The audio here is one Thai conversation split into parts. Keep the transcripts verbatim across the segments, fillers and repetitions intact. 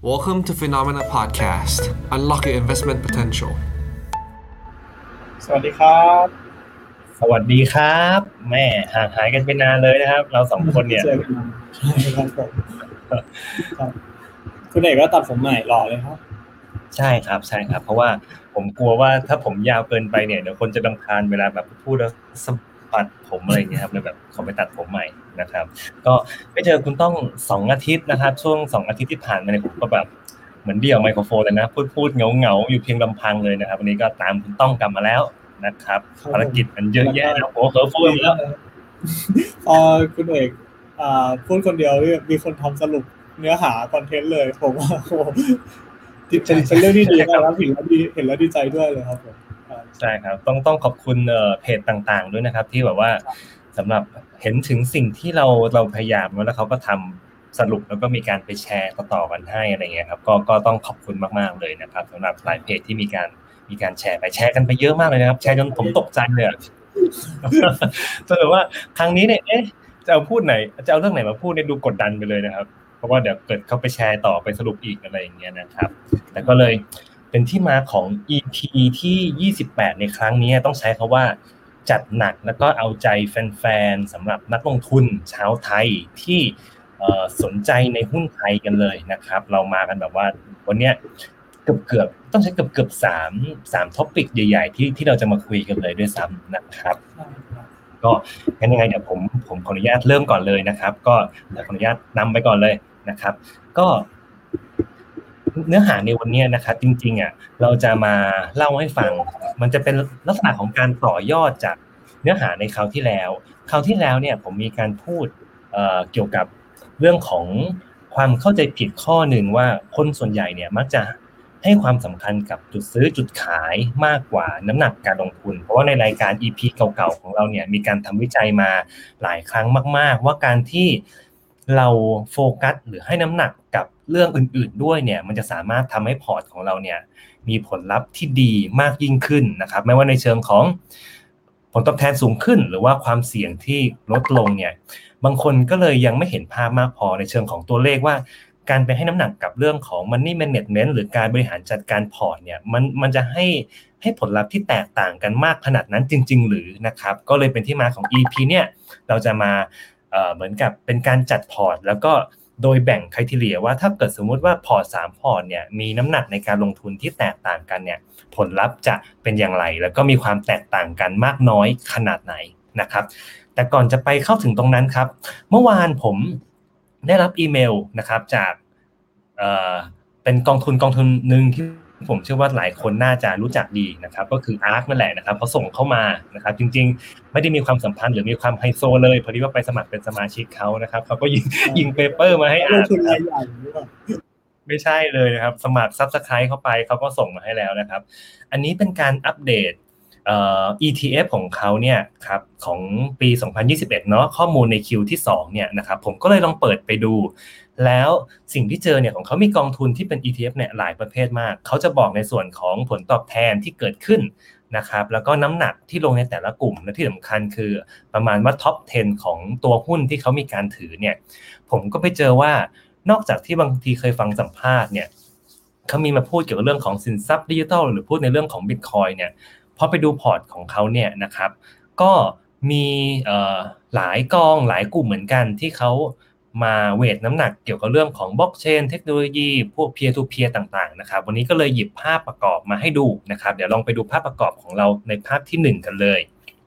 Welcome to Phenomena Podcast. Unlock your investment potential. สวัสดีครับสวัสดีครับแม่ห่างหายกันไปนานเลยนะครับเราสองคนเนี่ยเจอกันใช่ครับผมครับคุณเอกก็ตัดผมใหม่หล่อเลยครับใช่ครับใช่ครับเพราะว่าผมกลัวว่าถ้าผมยาวเกินไปเนี่ยเดี๋ยวคนจะรำคาญเวลาแบบพูดแล้วสะบัดผมอะไรอย่างเงี้ยครับเลยแบบขอไปตัดผมใหม่นะครับก็ไม่เจอคุณต้องสองอาทิตย์นะครับช่วงสองอาทิตย์ที่ผ่านมาเนี่ยผมก็แบบเหมือนเดี่ยวไมโครโฟนเลยนะพูดพูดเหงาๆอยู่เพียงลำพังเลยนะครับวันนี้ก็ตามคุณต้องกลับมาแล้วนะครับภารกิจมันเยอะแยะนะโอ้โหเคิร์ฟฟูแล้วพอคุณเอกอ่าพูดคนเดียวมีคนทำสรุปเนื้อหาคอนเทนต์เลยผมว่าโอ้เป็นเป็นเรื่องที่ดีมากแล้วเห็นแล้วดีเห็นแล้วดีใจด้วยเลยครับผมใช่ครับต้องต้องขอบคุณเอ่อเพจต่างๆด้วยนะครับที่แบบว่าสำหรับเห็นถึงสิ่งที่เราเราพยายามแล้วเขาก็ทำสรุปแล้วก็มีการไปแชร์ต่อๆกันให้อะไรเงี้ยครับก็ก็ต้องขอบคุณมากๆเลยนะครับสำหรับหลายเพจที่มีการมีการแชร์ไปแชร์กันไปเยอะมากเลยนะครับแชร์จนผมตกใจเลยสรุปว่าครั้งนี้เนี่ยเอ๊ะจะเอาพูดไหนจะเอาเรื่องไหนมาพูดเนี่ยดูกดดันไปเลยนะครับเพราะว่าเดี๋ยวเกิดเขาไปแชร์ต่อไปสรุปอีกอะไรอย่างเงี้ยนะครับแต่ก็เลยเป็นที่มาของ อี พี ที่ยี่สิบแปดในครั้งนี้ต้องใช้คำว่าจัดหนักแล้วก็เอาใจแฟนๆสำหรับนักลงทุนชาวไทยที่สนใจในหุ้นไทยกันเลยนะครับเรามากันแบบว่าวันเนี้ยเกือบๆต้องใช้เกือบๆสามสามท็อปิกใหญ่ๆที่ที่เราจะมาคุยกันเลยด้วยซ้ำนะครับก็งั้นยังไงเดี๋ยวผมผมขออนุญาตเริ่มก่อนเลยนะครับก็เดี๋ยวขออนุญาตนำไปก่อนเลยนะครับก็เนื้อหาในวันนี้นะครับจริงๆอ่ะเราจะมาเล่าให้ฟังมันจะเป็นลักษณะของการต่อยอดจากเนื้อหาในคราวที่แล้วคราวที่แล้วเนี่ยผมมีการพูดเอ่อเกี่ยวกับเรื่องของความเข้าใจผิดข้อหนึ่งว่าคนส่วนใหญ่เนี่ยมักจะให้ความสำคัญกับจุดซื้อจุดขายมากกว่าน้ำหนักการลงทุนเพราะว่าในรายการ อี พี เก่าๆของเราเนี่ยมีการทำวิจัยมาหลายครั้งมากๆว่าการที่เราโฟกัสหรือให้น้ำหนักกับเรื่องอื่นๆด้วยเนี่ยมันจะสามารถทำให้พอร์ตของเราเนี่ยมีผลลัพธ์ที่ดีมากยิ่งขึ้นนะครับไม่ว่าในเชิงของผลตอบแทนสูงขึ้นหรือว่าความเสี่ยงที่ลดลงเนี่ยบางคนก็เลยยังไม่เห็นภาพมากพอในเชิงของตัวเลขว่าการไปให้น้ำหนักกับเรื่องของ money management หรือการบริหารจัดการพอร์ตเนี่ยมันมันจะให้ให้ผลลัพธ์ที่แตกต่างกันมากขนาดนั้นจริงๆหรือนะครับก็เลยเป็นที่มาของ อี พี เนี่ยเราจะมาเอ่อเหมือนกับเป็นการจัดพอร์ตแล้วก็โดยแบ่ง criteria ว่าถ้าเกิดสมมุติว่าพอร์ตสามพอร์ตเนี่ยมีน้ำหนักในการลงทุนที่แตกต่างกันเนี่ยผลลัพธ์จะเป็นอย่างไรแล้วก็มีความแตกต่างกันมากน้อยขนาดไหนนะครับแต่ก่อนจะไปเข้าถึงตรงนั้นครับเมื่อวานผมได้รับอีเมลนะครับจากเอ่อเป็นกองทุนกองทุนนึงที่ผมเชื่อว่าหลายคนน่าจะรู้จักดีนะครับก็คือ Ark นั่นแหละนะครับเขาส่งเข้ามานะครับจริงๆไม่ได้มีความสัมพันธ์หรือมีความไฮโซเลยพอดีว่าไปสมัครเป็นสมาชิกเขานะครับเขาก็ยิงยิงเปเปอร์มาให้อ่านไม่ใช่เลยนะครับสมัคร Subscribe เข้าไปเขาก็ส่งมาให้แล้วนะครับอันนี้เป็นการอัปเดตเอ่อ อี ที เอฟ ของเขาเนี่ยครับของปีสองพันยี่สิบเอ็ดเนาะข้อมูลใน คิว ที่สองเนี่ยนะครับผมก็เลยลองเปิดไปดูแล้วสิ่งที่เจอเนี่ยของเขามีกองทุนที่เป็น อี ที เอฟ เนี่ยหลายประเภทมากเขาจะบอกในส่วนของผลตอบแทนที่เกิดขึ้นนะครับแล้วก็น้ำหนักที่ลงในแต่ละกลุ่มและที่สำคัญคือประมาณว่าท็อปสิบของตัวหุ้นที่เขามีการถือเนี่ยผมก็ไปเจอว่านอกจากที่บางทีเคยฟังสัมภาษณ์เนี่ยเขามีมาพูดเกี่ยวกับเรื่องของสินทรัพย์ดิจิทัลหรือพูดในเรื่องของ Bitcoin เนี่ยพอไปดูพอร์ตของเขาเนี่ยนะครับก็มีเอ่อหลายกองหลายกลุ่มเหมือนกันที่เขามาเวทน้ำหนักเกี่ยวกับเรื่องของบล็อกเชนเทคโนโลยีพวก peer to peer ต่างๆนะครับวันนี้ก็เลยหยิบภาพประกอบมาให้ดูนะครับเดี๋ยวลองไปดูภาพประกอบของเราในภาพที่หนึ่งกันเลย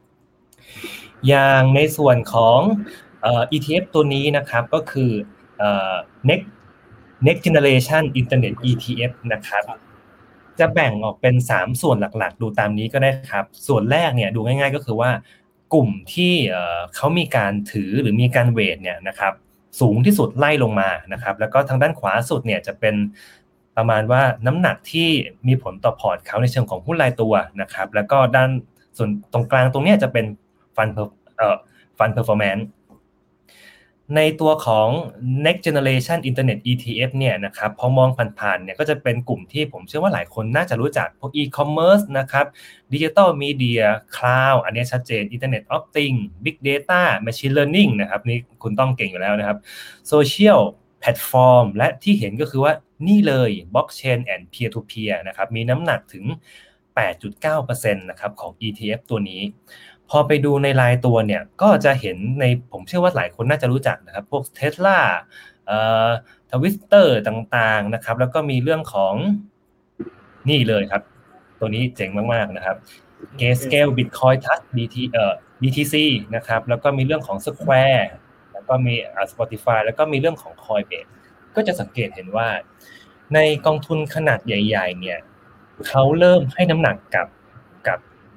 อย่างในส่วนของเอ่อ อี ที เอฟ ตัวนี้นะครับก็คือเอ่อ next next generation internet อี ที เอฟ นะครับจะแบ่งออกเป็นสามส่วนหลักๆดูตามนี้ก็ได้ครับส่วนแรกเนี่ยดูง่ายๆก็คือว่ากลุ่มที่เอ่อเขามีการถือหรือมีการเวทเนี่ยนะครับสูงที่สุดไล่ลงมานะครับแล้วก็ทางด้านขวาสุดเนี่ยจะเป็นประมาณว่าน้ำหนักที่มีผลต่อพอร์ตเขาในเชิงของหุ้นรายตัวนะครับแล้วก็ด้านส่วนตรงกลางตรงนี้จะเป็นฟันเอ่อฟันเพอร์ฟอร์แมนซ์ในตัวของ next generation internet อี ที เอฟ เนี่ยนะครับพอมองผ่านๆเนี่ยก็จะเป็นกลุ่มที่ผมเชื่อว่าหลายคนน่าจะรู้จักพวก e-commerce นะครับ digital media cloud อันนี้ชัดเจน internet of things big data machine learning นะครับนี่คุณต้องเก่งอยู่แล้วนะครับ social แพลตฟอร์มและที่เห็นก็คือว่านี่เลย Blockchain and Peer to Peer นะครับมีน้ำหนักถึง แปดจุดเก้าเปอร์เซ็นต์ นะครับของ อี ที เอฟ ตัวนี้พอไปดูในรายตัวเนี่ยก็จะเห็นในผมเชื่อว่าหลายคนน่าจะรู้จักนะครับพวก Tesla เอ่อ Twitter ต่างๆนะครับแล้วก็มีเรื่องของนี่เลยครับตัวนี้เจ๋งมากๆนะครับ Grayscale Bitcoin Trust บี ที เอ่อ บี ที ซี นะครับแล้วก็มีเรื่องของ Square แล้วก็มีอ่า Spotify แล้วก็มีเรื่องของ Coinbase ก็จะสังเกตเห็นว่าในกองทุนขนาดใหญ่ๆเนี่ยเขาเริ่มให้น้ำหนักกับกับ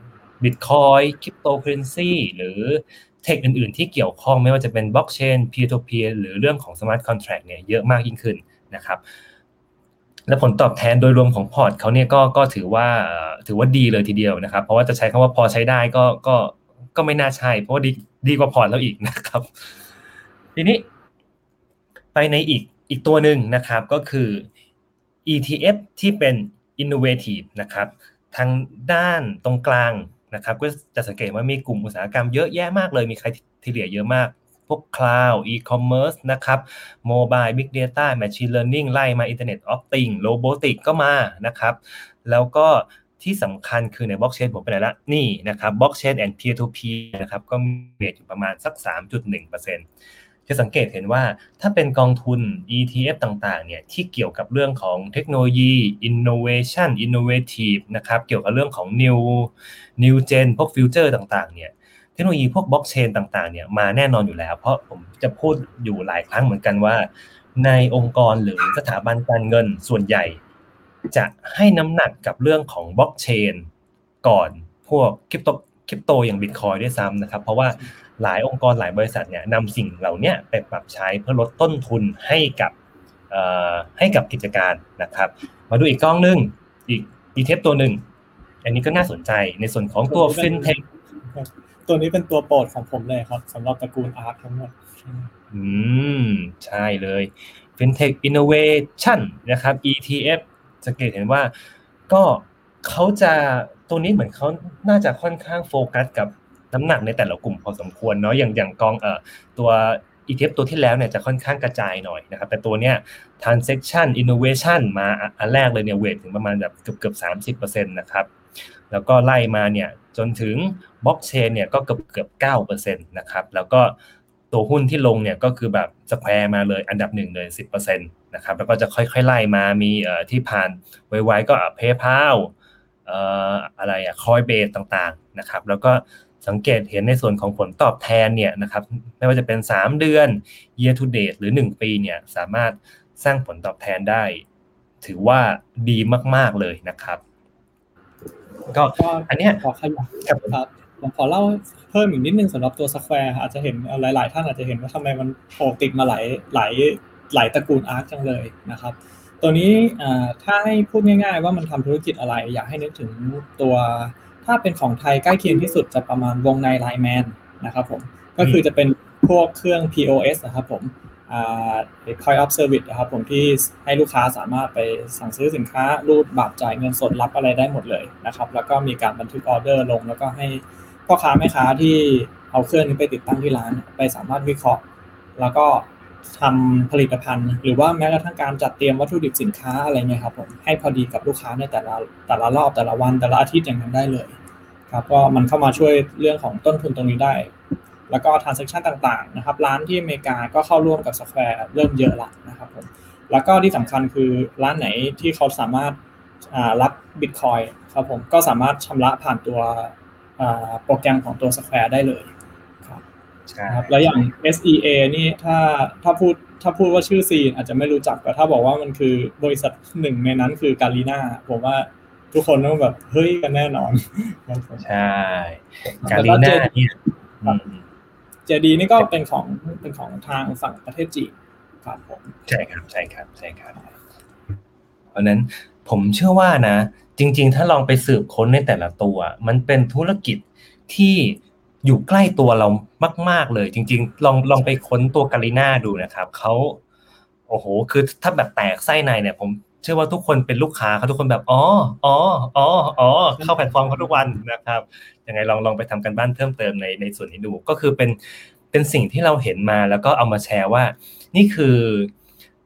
Bitcoin Cryptocurrency หรือเทคอื่นๆที่เกี่ยวข้องไม่ว่าจะเป็น Blockchain Peer to Peer หรือเรื่องของ Smart Contract เนี่ยเยอะมากยิ่งขึ้นนะครับและผลตอบแทนโดยรวมของพอร์ตเขาเนี่ยก็ก็ถือว่าถือว่าดีเลยทีเดียวนะครับเพราะว่าจะใช้คำว่าพอใช้ได้ก็ก็ก็ไม่น่าใช่เพราะว่าดีดีกว่าพอร์ตแล้วอีกนะครับทีนี้ไปในอีกอีกตัวหนึ่งนะครับก็คือ อี ที เอฟ ที่เป็น innovative นะครับทางด้านตรงกลางนะครับก็จะสังเกตว่ามีกลุ่มอุตสาหกรรมเยอะแยะมากเลยมีใครที่เหลือเยอะมากพวก cloud e-commerce นะครับ mobile big data machine learning ไล่มา internet of things robotic ก็มานะครับแล้วก็ที่สำคัญคือใน blockchain ผมไปไหนละนี่นะครับ blockchain and peer to peer นะครับก็มีเรทอยู่ประมาณสัก สามจุดหนึ่งเปอร์เซ็นต์ จะสังเกตเห็นว่าถ้าเป็นกองทุน อี ที เอฟ ต่างๆเนี่ยที่เกี่ยวกับเรื่องของเทคโนโลยี innovation innovative นะครับเกี่ยวกับเรื่องของ new new gen พวก future ต่างๆเนี่ยเทคโนโลยีพวก blockchain ต่างๆเนี่ยมาแน่นอนอยู่แล้วเพราะผมจะพูดอยู่หลายครั้งเหมือนกันว่าในองค์กรหรือสถาบันการเงินส่วนใหญ่จะให้น้ำหนักกับเรื่องของ blockchain ก่อนพวกคริปโตคริปโตอย่าง Bitcoin ด้วยซ้ำนะครับเพราะว่าหลายองค์กรหลายบริษัทเนี่ยนำสิ่งเหล่านี้ไปปรับใช้เพื่อลดต้นทุนให้กับเอ่อให้กับกิจการนะครับมาดูอีกกล้องนึงอีก อี ที เอฟ ตัวนึงอันนี้ก็น่าสนใจในส่วนของตัว FinTech ตัวนี้เป็นตัวโปรดของผมเลยครับสำหรับตระกูล Ark ทั้งหมดอืมใช่เลย FinTech Innovation นะครับ อี ที เอฟ สังเกตเห็นว่าก็เขาจะตัวนี้เหมือนเขาน่าจะค่อนข้างโฟกัสกับน้ำหนักในแต่ละกลุ่มพอสมควรเนาะอย่างอย่างกองเอ่อตัว อี ที เอฟ ตัวที่แล้วเนี่ยจะค่อนข้างกระจายหน่อยนะครับแต่ตัวเนี้ย Transaction Innovation มาอันแรกเลยเนี่ยเวทถึงประมาณแบบเกือบๆ สามสิบเปอร์เซ็นต์ นะครับแล้วก็ไล่มาเนี่ยจนถึง Blockchain เนี่ยก็เกือบๆ เก้าเปอร์เซ็นต์ นะครับแล้วก็ตัวหุ้นที่ลงเนี่ยก็คือแบบสแควร์มาเลยอันดับหนึ่งเลย สิบเปอร์เซ็นต์ นะครับแล้วก็จะค่อยๆไล่มามีเอ่อที่ผ่านไวๆก็ PayPal เอ่ออะไรอ่ะ Coinbase ต่างๆนะครับแล้วก็สังเกตเห็นในส่วนของผลตอบแทนเนี่ยนะครับไม่ว่าจะเป็นสามเดือน year to date หรือหนึ่งปีเนี่ยสามารถสร้างผลตอบแทนได้ถือว่าดีมากๆเลยนะครับก็อันเนี้ยขอขยับครับผมขอเล่าเพิ่มอีกนิดนึงสำหรับตัว Square อาจจะเห็นหลายๆท่านอาจจะเห็นว่าทำไมมันโผล่ติดมาหลายหลายหลายตระกูล Ark จังเลยนะครับตัวนี้ถ้าให้พูดง่ายๆว่ามันทำธุรกิจอะไรอยากให้นึกถึงตัวถ้าเป็นของไทยใกล้เคียงที่สุดจะประมาณวงใน ไลน์ แมน นะครับผมก็คือจะเป็นพวกเครื่อง พี โอ เอส นะครับผมอ่า Point of Service นะครับผมที่ให้ลูกค้าสามารถไปสั่งซื้อสินค้ารูดบัตรจ่ายเงินสดรับอะไรได้หมดเลยนะครับแล้วก็มีการบันทึกออเดอร์ลงแล้วก็ให้พ่อค้าแม่ค้าที่เอาเครื่องนี้ไปติดตั้งที่ร้านไปสามารถวิเคราะห์แล้วก็ทำผลิตภัณฑ์หรือว่าแม้กระทั่งการจัดเตรียมวัตถุดิบสินค้าอะไรเงี้ยครับผมให้พอดีกับลูกค้าในแต่ละแต่ละรอบแต่ละวันแต่ละอาทิตย์อย่างนั้นได้เลยครับก็มันเข้ามาช่วยเรื่องของต้นทุนตรงนี้ได้แล้วก็ transaction ต่างๆนะครับร้านที่อเมริกาก็เข้าร่วมกับ Square เริ่มเยอะละนะครับผมแล้วก็ที่สำคัญคือร้านไหนที่เขาสามารถรับ Bitcoin ครับผมก็สามารถชำระผ่านตัวโปรแกรมของตัว Square ได้เลยครับครับแล้วอย่าง เอส อี เอ นี่ถ้าถ้าพูดถ้าพูดว่าชื่อซีนอาจจะไม่รู้จักแต่ถ้าบอกว่ามันคือบริษัทหนึ่งในนั้นคือการีน่าผมว่าทุกคนต้องแบบเฮ้ยกันแน่นอนใช่การีน่าเนี่ยเจดีนี่ก็เป็นของเป็นของทางฝั่งประเทศจีนครับผมใช่ครับใช่ครับใช่ครับเพราะนั้นผมเชื่อว่านะจริงๆถ้าลองไปสืบค้นในแต่ละตัวมันเป็นธุรกิจที่อยู่ใกล้ตัวเรามากๆเลยจริงๆลองลองไปค้นตัวการีน่าดูนะครับเขาโอ้โหคือถ้าแบบแตกไส้ในเนี่ยผมเชื่อว่าทุกคนเป็นลูกค้าเขาทุกคนแบบอ๋ออ๋ออ๋ออ๋อเข้าแพลตฟอร์มเขาทุกวันนะครับยังไงลองลองไปทำกันบ้านเพิ่มเติมในในส่วนนี้ดูก็คือเป็นเป็นสิ่งที่เราเห็นมาแล้วก็เอามาแชร์ว่านี่คือ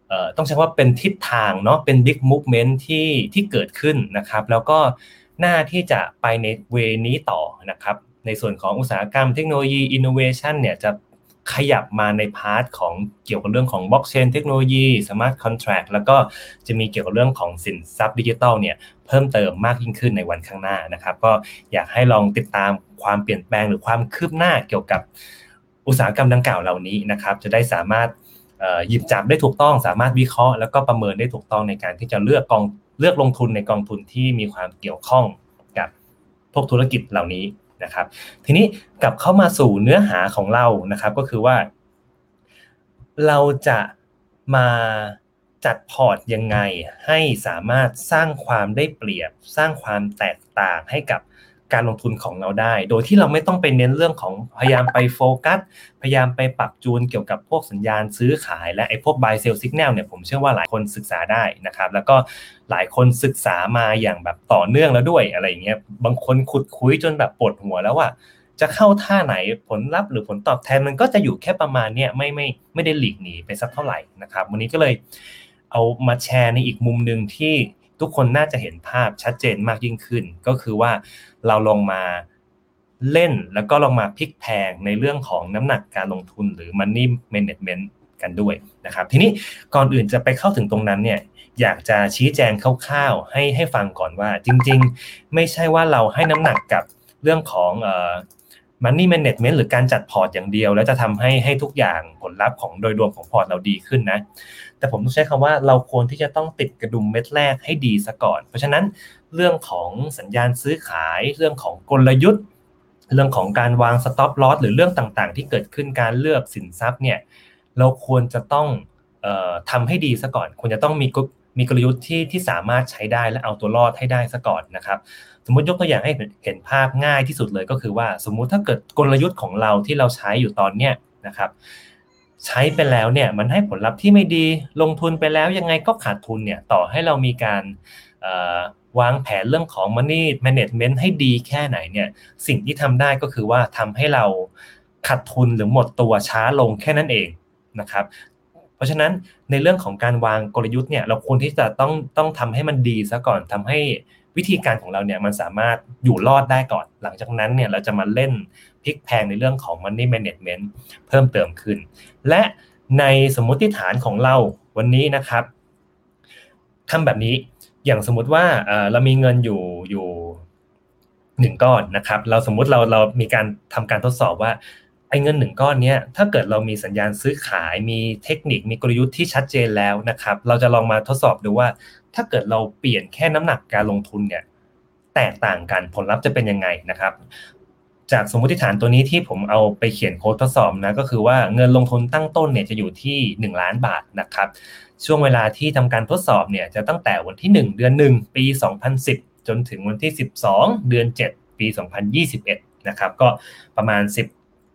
เอ่อต้องใช้ว่าเป็นทิศทางเนาะเป็น big movement ที่ที่เกิดขึ้นนะครับแล้วก็น่าที่จะไปในเวนี้ต่อนะครับในส่วนของอุตสาหกรรมเทคโนโลยี innovation เนี่ยจะขยับมาในพาร์ทของเกี่ยวกับเรื่องของ blockchain เทคโนโลยี smart contract แล้วก็จะมีเกี่ยวกับเรื่องของสินทรัพย์ดิจิทัลเนี่ยเพิ่มเติมมากยิ่งขึ้นในวันข้างหน้านะครับก็อยากให้ลองติดตามความเปลี่ยนแปลงหรือความคืบหน้าเกี่ยวกับอุตสาหกรรมดังกล่าวเหล่านี้นะครับจะได้สามารถหยิบจับได้ถูกต้องสามารถวิเคราะห์แล้วก็ประเมินได้ถูกต้องในการที่จะเลือกกองเลือกลงทุนในกองทุนที่มีความเกี่ยวข้องกับพวกธุรกิจเหล่านี้นะครับทีนี้กลับเข้ามาสู่เนื้อหาของเรานะครับก็คือว่าเราจะมาจัดพอร์ตยังไงให้สามารถสร้างความได้เปรียบสร้างความแตกต่างให้กับการลงทุนของเราได้โดยที่เราไม่ต้องไปเน้นเรื่องของพยายามไปโฟกัสพยายามไปปรับจูนเกี่ยวกับพวกสัญญาณซื้อขายและไอ้พวก buy sell signal เนี่ยผมเชื่อว่าหลายคนศึกษาได้นะครับแล้วก็หลายคนศึกษามาอย่างแบบต่อเนื่องแล้วด้วยอะไรอย่างเงี้ยบางคนขุดคุยจนแบบปวดหัวแล้วว่าจะเข้าท่าไหนผลลัพธ์หรือผลตอบแทนมันก็จะอยู่แค่ประมาณเนี้ยไม่ไม่ไม่ได้หลีกหนีไปสักเท่าไหร่นะครับวันนี้ก็เลยเอามาแชร์ในอีกมุมนึงที่ทุกคนน่าจะเห็นภาพชัดเจนมากยิ่งขึ้นก็คือว่าเราลองมาเล่นแล้วก็ลองมาพลิกแพลงในเรื่องของน้ำหนักการลงทุนหรือ money management กันด้วยนะครับทีนี้ก่อนอื่นจะไปเข้าถึงตรงนั้นเนี่ยอยากจะชี้แจงคร่าวๆให้ให้ฟังก่อนว่าจริงๆไม่ใช่ว่าเราให้น้ำหนักกับเรื่องของเอ่อ money management หรือการจัดพอร์ตอย่างเดียวแล้วจะทำให้ให้ทุกอย่างผลลัพธ์ของโดยรวมของพอร์ตเราดีขึ้นนะแต่ผมต้องใช้คำว่าเราควรที่จะต้องติดกระดุมเม็ดแรกให้ดีซะก่อนเพราะฉะนั้นเรื่องของสัญญาณซื้อขายเรื่องของกลยุทธ์เรื่องของการวาง stop loss หรือเรื่องต่างๆที่เกิดขึ้นการเลือกสินทรัพย์เนี่ยเราควรจะต้องเอ่อทำให้ดีซะก่อนควรจะต้องมีมีกลยุทธ์ที่ที่สามารถใช้ได้และเอาตัวรอดให้ได้ซะก่อนนะครับสมมุติยกตัวอย่างให้เห็นภาพง่ายที่สุดเลยก็คือว่าสมมุติถ้าเกิดกลยุทธ์ของเราที่เราใช้อยู่ตอนเนี้ยนะครับใช้ไปแล้วเนี่ยมันให้ผลลัพธ์ที่ไม่ดีลงทุนไปแล้วยังไงก็ขาดทุนเนี่ยต่อให้เรามีการวางแผนเรื่องของ money management ให้ดีแค่ไหนเนี่ยสิ่งที่ทำได้ก็คือว่าทำให้เราขาดทุนหรือหมดตัวช้าลงแค่นั้นเองนะครับเพราะฉะนั้นในเรื่องของการวางกลยุทธ์เนี่ยเราควรที่จะต้องต้องทำให้มันดีซะก่อนทำให้วิธีการของเราเนี่ยมันสามารถอยู่รอดได้ก่อนหลังจากนั้นเนี่ยเราจะมาเล่นพลิกแพลงในเรื่องของ money management เพิ่มเติมขึ้นและในสมมติฐานของเราวันนี้นะครับทำแบบนี้อย่างสมมติว่าเอ่อเรามีเงินอยู่อยู่หนึ่งก้อนนะครับเราสมมติเราเรามีการทำการทดสอบว่าไอ้เงินหนึ่งก้อนเนี้ยถ้าเกิดเรามีสัญญาณซื้อขายมีเทคนิคมีกลยุทธ์ที่ชัดเจนแล้วนะครับเราจะลองมาทดสอบดูว่าถ้าเกิดเราเปลี่ยนแค่น้ำหนักการลงทุนเนี่ยแตกต่างกันผลลัพธ์จะเป็นยังไงนะครับจากสมมติฐานตัวนี้ที่ผมเอาไปเขียนโค้ดทดสอบนะก็คือว่าเงินลงทุนตั้งต้นเนี่ยจะอยู่ที่หนึ่งล้านบาทนะครับช่วงเวลาที่ทำการทดสอบเนี่ยจะตั้งแต่วันที่หนึ่งเดือนหนึ่งปีสองพันสิบจนถึงวันที่สิบสองเดือนเจ็ดปีสองพันยี่สิบเอ็ดนะครับก็ประมาณ10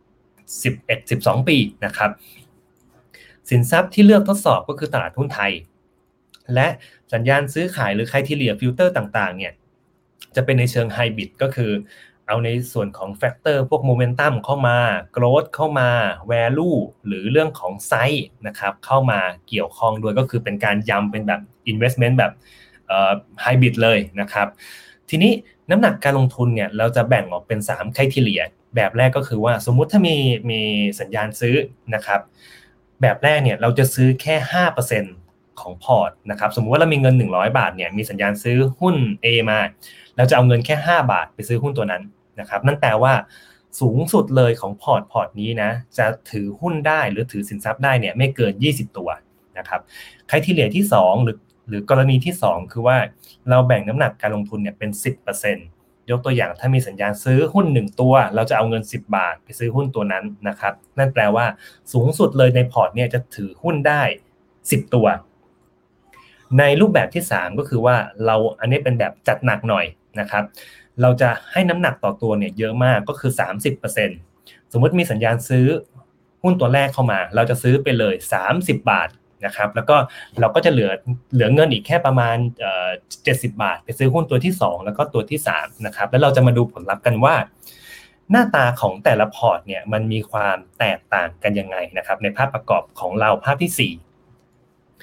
11 สิบสองปีนะครับสินทรัพย์ที่เลือกทดสอบก็คือตลาดหุ้นไทยและสัญญาณซื้อขายหรือ criteria filter ต่างๆเนี่ยจะเป็นในเชิงไฮบริดก็คือเอาในส่วนของแฟกเตอร์พวกโมเมนตัมเข้ามาโกรทเข้ามา value หรือเรื่องของไซส์นะครับเข้ามาเกี่ยวข้องด้วยก็คือเป็นการย้ำเป็นแบบ investment แบบเอ่อไฮบริดเลยนะครับทีนี้น้ำหนักการลงทุนเนี่ยเราจะแบ่งออกเป็นสาม criteria แบบแรกก็คือว่าสมมุติถ้ามีมีสัญญาณซื้อนะครับแบบแรกเนี่ยเราจะซื้อแค่ ห้าเปอร์เซ็นต์ ของพอร์ตนะครับสมมุติว่าเรามีเงินหนึ่งร้อยบาทเนี่ยมีสัญญาณซื้อหุ้น A มาเราจะเอาเงินแค่ห้าบาทไปซื้อหุ้นตัวนั้นนะครับนั่นแปลว่าสูงสุดเลยของพอร์ตพอร์ตนี้นะจะถือหุ้นได้หรือถือสินทรัพย์ได้เนี่ยไม่เกินยี่สิบตัวนะครับไครทีเรียที่สองหรือหรือกรณีที่สองคือว่าเราแบ่งน้ำหนักการลงทุนเนี่ยเป็น สิบเปอร์เซ็นต์ ยกตัวอย่างถ้ามีสัญญาณซื้อหุ้นหนึ่งตัวเราจะเอาเงินสิบบาทไปซื้อหุ้นตัวนั้นนะครับนั่นแปลว่าสูงสุดเลยในพอร์ตเนี่ยจะถือหุ้นได้สิบตัวในรูปแบบที่สามก็คือว่าเราอันนี้เป็นแบบจัดหนักหน่อยนะครับเราจะให้น้ำหนักต่อตัวเนี่ยเยอะมากก็คือ สามสิบเปอร์เซ็นต์ สมมุติมีสัญญาณซื้อหุ้นตัวแรกเข้ามาเราจะซื้อไปเลยสามสิบบาทนะครับแล้วก็เราก็จะเหลือเหลือเงินอีกแค่ประมาณเอ่อเจ็ดสิบบาทไปซื้อหุ้นตัวที่สองแล้วก็ตัวที่สามนะครับแล้วเราจะมาดูผลลัพธ์กันว่าหน้าตาของแต่ละพอร์ตเนี่ยมันมีความแตกต่างกันยังไงนะครับในภาพประกอบของเราภาพที่สี่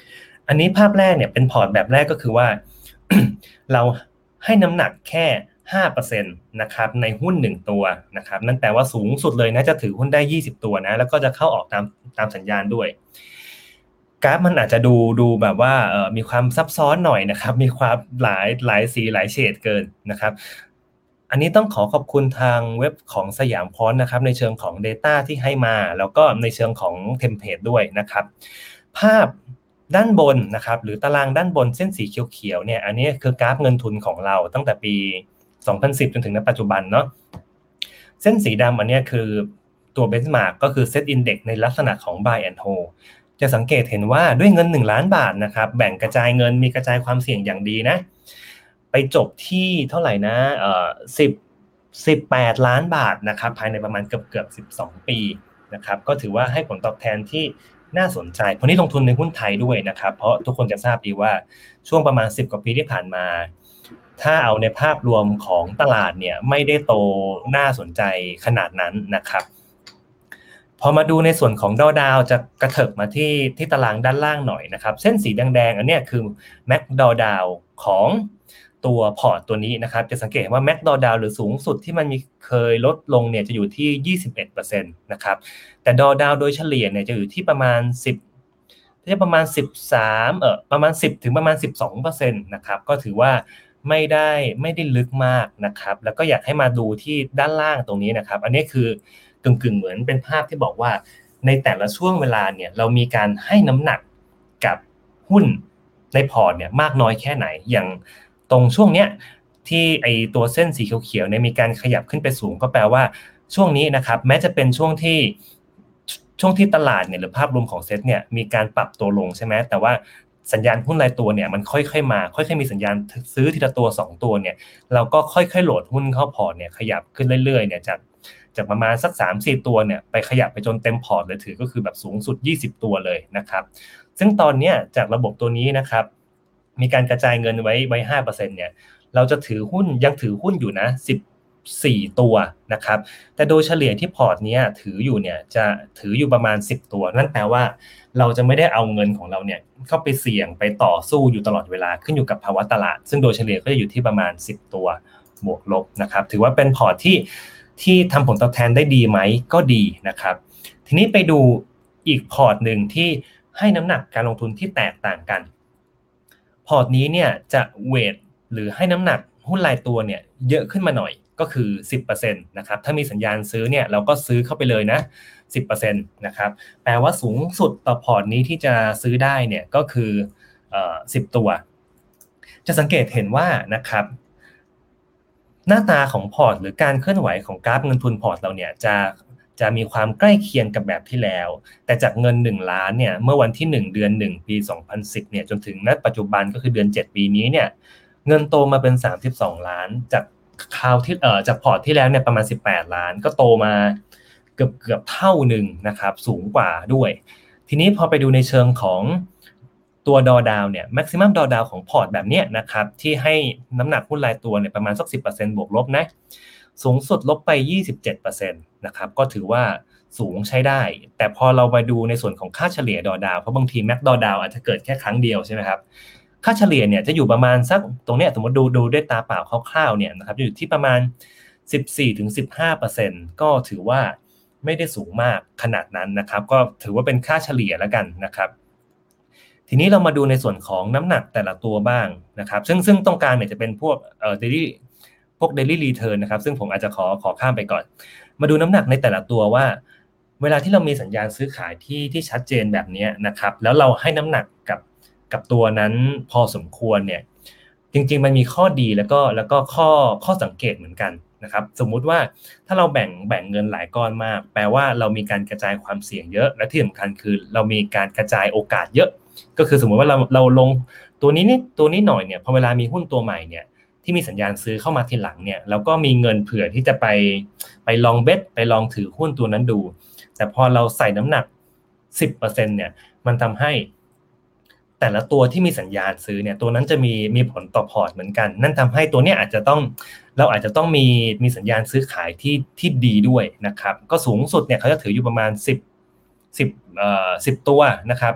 อันนี้ภาพแรกเนี่ยเป็นพอร์ตแบบแรกก็คือว่า เราให้น้ำหนักแค่ ห้าเปอร์เซ็นต์ นะครับในหุ้นหนึ่งตัวนะครับนั่นแปลว่าสูงสุดเลยนะจะถือหุ้นได้ยี่สิบตัวนะแล้วก็จะเข้าออกตามตามสัญญาณด้วยกราฟมันอาจจะดูดูแบบว่าเอ่อมีความซับซ้อนหน่อยนะครับมีความหลายหลายสีหลายเฉดเกินนะครับอันนี้ต้องขอขอบคุณทางเว็บของสยามพอนต์นะครับในเชิงของ data ที่ให้มาแล้วก็ในเชิงของเทมเพลตด้วยนะครับภาพด้านบนนะครับหรือตารางด้านบนเส้นสีเขียวๆเนี่ยอันนี้คือกราฟเงินทุนของเราตั้งแต่ปีสองพันสิบจนถึงณปัจจุบันเนาะเส้นสีดำอันนี้คือตัว benchmark ก็คือ set index ในลักษณะของ buy and hold จะสังเกตเห็นว่าด้วยเงินหนึ่งล้านบาทนะครับแบ่งกระจายเงินมีกระจายความเสี่ยงอย่างดีนะไปจบที่เท่าไหร่นะเอ่อสิบ สิบแปดล้านบาทนะครับภายในประมาณเกือบๆสิบสองปีนะครับก็ถือว่าให้ผลตอบแทนที่น่าสนใจเพราะนี่ลงทุนในหุ้นไทยด้วยนะครับเพราะทุกคนจะทราบดีว่าช่วงประมาณสิบกว่าปีที่ผ่านมาถ้าเอาในภาพรวมของตลาดเนี่ยไม่ได้โตน่าสนใจขนาดนั้นนะครับพอมาดูในส่วนของดาวดาวจะกระเถิบมาที่ที่ตารางด้านล่างหน่อยนะครับเส้นสีแดงๆอันเนี้ยคือ แม็ก ดอ ดาว ของตัวพอร์ตตัวนี้นะครับจะสังเกตว่า แม็ก ดอ ดาว หรือสูงสุดที่มันมีเคยลดลงเนี่ยจะอยู่ที่ ยี่สิบเอ็ดเปอร์เซ็นต์ นะครับแต่ ดอ ดาว โดยเฉลี่ยเนี่ยจะอยู่ที่ประมาณสิบจะประมาณสิบสามเอ่อประมาณสิบถึงประมาณ สิบสองเปอร์เซ็นต์ นะครับก็ถือว่าไม่ได้ไม่ได้ลึกมากนะครับแล้วก็อยากให้มาดูที่ด้านล่างตรงนี้นะครับอันนี้คือกึ่งๆเหมือนเป็นภาพที่บอกว่าในแต่ละช่วงเวลาเนี่ยเรามีการให้น้ำหนักกับหุ้นในพอร์ตเนี่ยมากน้อยแค่ไหนอย่างตรงช่วงเนี้ยที่ไอตัวเส้นสีเขียวๆเนี่ยมีการขยับขึ้นไปสูงก็แปลว่าช่วงนี้นะครับแม้จะเป็นช่วงที่ช่วงที่ตลาดเนี่ยหรือภาพรวมของเซ็ตเนี่ยมีการปรับตัวลงใช่ไหมแต่ว่าสัญญาณหุ้นรายตัวเนี่ยมันค่อยๆมาค่อยๆมีสัญญาณซื้อทีละตัวสองตัวเนี่ยเราก็ค่อยๆโหลดหุ้นเข้าพอร์ตเนี่ยขยับขึ้นเรื่อยๆเนี่ยจากจากประมาณสัก สามสี่ ตัวเนี่ยไปขยับไปจนเต็มพอร์ตเลยถือก็คือแบบสูงสุดยี่สิบตัวเลยนะครับซึ่งตอนเนี้ยจากระบบตัวนี้นะครับมีการกระจายเงินไว้ไว้ ห้าเปอร์เซ็นต์ เนี่ยเราจะถือหุ้นยังถือหุ้นอยู่นะสิบสี่ตัวนะครับแต่โดยเฉลี่ยที่พอร์ตเนี้ยถืออยู่เนี่ยจะถืออยู่ประมาณสิบตัวนั่นแปลว่าเราจะไม่ได้เอาเงินของเราเนี่ยเข้าไปเสี่ยงไปต่อสู้อยู่ตลอดเวลาขึ้นอยู่กับภาวะตลาดซึ่งโดยเฉลี่ยก็จะอยู่ที่ประมาณสิบตัวบวกลบนะครับถือว่าเป็นพอร์ตที่ที่ทำผลตอบแทนได้ดีไหมก็ดีนะครับทีนี้ไปดูอีกพอร์ตนึงที่ให้น้ำหนักการลงทุนที่แตกต่างกันพอร์ตนี้เนี่ยจะเวทหรือให้น้ำหนักหุ้นรายตัวเนี่ยเยอะขึ้นมาหน่อยก็คือ สิบเปอร์เซ็นต์ นะครับถ้ามีสัญญาณซื้อเนี่ยเราก็ซื้อเข้าไปเลยนะ สิบเปอร์เซ็นต์ นะครับแปลว่าสูงสุดต่อพอร์ตนี้ที่จะซื้อได้เนี่ยก็คือเอ่อสิบตัวจะสังเกตเห็นว่านะครับหน้าตาของพอร์ตหรือการเคลื่อนไหวของกราฟเงินทุนพอร์ตเราเนี่ยจะจะมีความใกล้เคียงกับแบบที่แล้วแต่จากเงินหนึ่งล้านเนี่ยเมื่อวันที่หนึ่งเดือนหนึ่งปีสองพันสิบเนี่ยจนถึงณปัจจุบันก็คือเดือนเจ็ดปีนี้เนี่ยเงินโตมาเป็นสามสิบสองล้านจากคราวที่เอ่อจากพอร์ตที่แล้วเนี่ยประมาณสิบแปดล้านก็โตมาเกือบเกือบเท่านึงนะครับสูงกว่าด้วยทีนี้พอไปดูในเชิงของตัวดอดาวเนี่ย maximum ดอดาวของพอร์ตแบบเนี้ยนะครับที่ให้น้ำหนักหุ้นรายตัวเนี่ยประมาณสัก สิบเปอร์เซ็นต์ บวกลบนะสูงสุดลบไป ยี่สิบเจ็ดเปอร์เซ็นต์ นะครับก็ถือว่าสูงใช้ได้แต่พอเราไปดูในส่วนของค่าเฉลี่ยดอดาวเพราะบางทีแม็กดอดาวอาจจะเกิดแค่ครั้งเดียวใช่ไหมครับค่าเฉลี่ยเนี่ยจะอยู่ประมาณสักตรงเนี้ยสมมติดูดูด้วยตาเปล่าคร่าวๆเนี่ยนะครับอยู่ที่ประมาณ สิบสี่ถึงสิบห้าเปอร์เซ็นต์ ก็ถือว่าไม่ได้สูงมากขนาดนั้นนะครับก็ถือว่าเป็นค่าเฉลี่ยแล้วกันนะครับทีนี้เรามาดูในส่วนของน้ำหนักแต่ละตัวบ้างนะครับซึ่งซึ่งตรงกลางเนี่ยจะเป็นพวกเอ่อ daily พวก daily return นะครับซึ่งผมอาจจะขอขอข้ามไปก่อนมาดูน้ำหนักในแต่ละตัวว่าเวลาที่เรามีสัญญาณซื้อขายที่ที่ชัดเจนแบบนี้นะครับแล้วเราให้น้ำหนักกับกับตัวนั้นพอสมควรเนี่ยจริงๆมันมีข้อดีแล้วก็แล้วก็ข้อข้อสังเกตเหมือนกันนะครับสมมุติว่าถ้าเราแบ่งแบ่งเงินหลายก้อนมากแปลว่าเรามีการกระจายความเสี่ยงเยอะและที่สำคัญคือเรามีการกระจายโอกาสเยอะก็คือสมมุติว่าเราเราลงตัวนี้นี่ตัวนี้หน่อยเนี่ยพอเวลามีหุ้นตัวใหม่เนี่ยที่มีสัญญาณซื้อเข้ามาทีหลังเนี่ยเราก็มีเงินเผื่อที่จะไปไปลองเบ็ดไปลองถือหุ้นตัวนั้นดูแต่พอเราใส่น้ำหนัก สิบเปอร์เซ็นต์ เนี่ยมันทำให้แต่ละตัวที่มีสัญญาณซื้อเนี่ยตัวนั้นจะมีมีผลต่อพอร์ตเหมือนกันนั่นทำให้ตัวเนี้ยอาจจะต้องเราอาจจะต้องมีมีสัญญาณซื้อขายที่ที่ดีด้วยนะครับก็สูงสุดเนี่ยเขาจะถืออยู่ประมาณสิบ สิบเอ่อสิบตัวนะครับ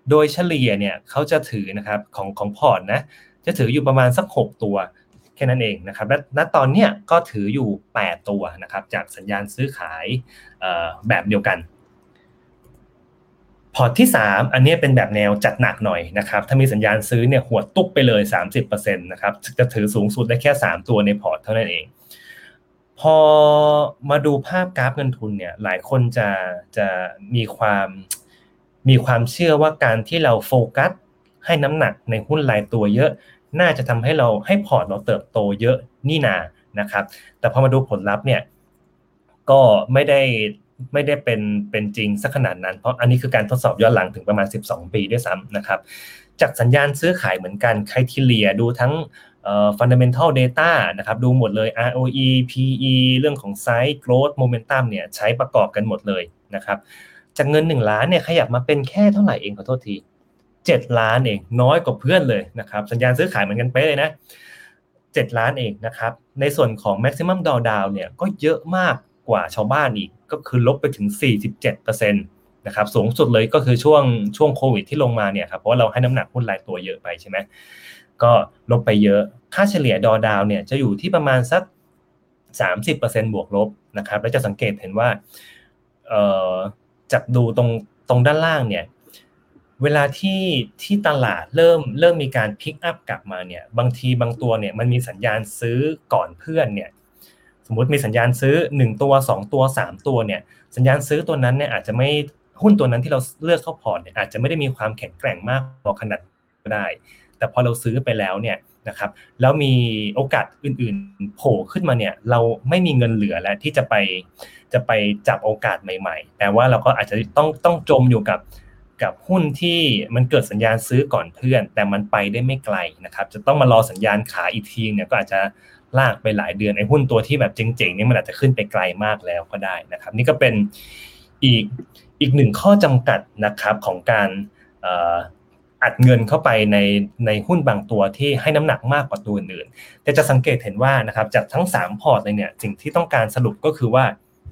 โดยเฉลี่ยเนี่ยเขาจะถือนะครับของของพอร์ตนะจะถืออยู่ประมาณสักหกตัวแค่นั้นเองนะครับและณตอนเนี้ยก็ถืออยู่แปดตัวนะครับจากสัญญาณซื้อขายเอ่อแบบเดียวกันพอร์ตที่สามอันนี้เป็นแบบแนวจัดหนักหน่อยนะครับถ้ามีสัญญาณซื้อเนี่ยหัวตุ๊บไปเลย สามสิบเปอร์เซ็นต์ นะครับจะถือสูงสุดได้แค่สามตัวในพอร์ตเท่านั้นเองพอมาดูภาพกราฟเงินทุนเนี่ยหลายคนจะจะมีความมีความเชื่อว่าการที่เราโฟกัสให้น้ำหนักในหุ้นรายตัวเยอะน่าจะทำให้เราให้พอร์ตเราเติบโตเยอะนี่นานะครับแต่พอมาดูผลลัพธ์เนี่ยก็ไม่ได้ไม่ได้เป็นเป็นจริงสักขนาดนั้นเพราะอันนี้คือการทดสอบย้อนหลังถึงประมาณสิบสองปีด้วยซ้ำนะครับจากสัญญาณซื้อขายเหมือนกัน criteria ดูทั้งเอ่อ fundamental data นะครับดูหมดเลย อาร์ โอ อี พี อี เรื่องของ size growth momentum เนี่ยใช้ประกอบกันหมดเลยนะครับจากเงินหนึ่งล้านเนี่ยขยับมาเป็นแค่เท่าไหร่เองขอโทษทีเจ็ดล้านเองน้อยกว่าเพื่อนเลยนะครับสัญญาณซื้อขายเหมือนกันเป๊ะเลยนะเจ็ดล้านเองนะครับในส่วนของ maximum drawdown เนี่ยก็เยอะมากกว่าชาวบ้านอีกก็คือลบไปถึง สี่สิบเจ็ดเปอร์เซ็นต์ นะครับสูงสุดเลยก็คือช่วงช่วงโควิดที่ลงมาเนี่ยครับเพราะว่าเราให้น้ำหนักหุ้นรายตัวเยอะไปใช่ไหมก็ลบไปเยอะค่าเฉลี่ย drawdown เนี่ยจะอยู่ที่ประมาณสัก สามสิบเปอร์เซ็นต์ บวกลบนะครับแล้วจะสังเกตเห็นว่าเอ่อจากดูตรงตรงด้านล่างเนี่ยเวลาที่ที่ตลาดเริ่มเริ่มมีการพิกอัพกลับมาเนี่ยบางทีบางตัวเนี่ยมันมีสัญญาณซื้อก่อนเพื่อนเนี่ยสมมุติมีสัญญาณซื้อหนึ่งตัวสองตัวสามตัวเนี่ยสัญญาณซื้อตัวนั้นเนี่ยอาจจะไม่หุ้นตัวนั้นที่เราเลือกเข้าพอร์ตเนี่ยอาจจะไม่ได้มีความแข็งแกร่งมากพอขนาดก็ได้แต่พอเราซื้อไปแล้วเนี่ยนะครับแล้วมีโอกาสอื่นๆโผล่ขึ้นมาเนี่ยเราไม่มีเงินเหลือแล้วที่จะไปจะไปจับโอกาสใหม่ๆแปลว่าเราก็อาจจะต้องต้องจมอยู่กับกับหุ้นที่มันเกิดสัญญาณซื้อก่อนเพื่อนแต่มันไปได้ไม่ไกลนะครับจะต้องมารอสัญญาณขายอีกทีเนี่ยก็อาจจะลากไปหลายเดือนไอ้หุ้นตัวที่แบบเจ๋งๆนี่มันอาจจะขึ้นไปไกลมากแล้วก็ได้นะครับนี่ก็เป็นอีกอีกหนึ่งข้อจำกัดนะครับของการเอ่ออัดเงินเข้าไปในในหุ้นบางตัวที่ให้น้ำหนักมากกว่าตัวอื่นๆแต่จะสังเกตเห็นว่านะครับจากทั้งสามพอร์ตเลยเนี่ยสิ่งที่ต้องการสรุปก็คือว่า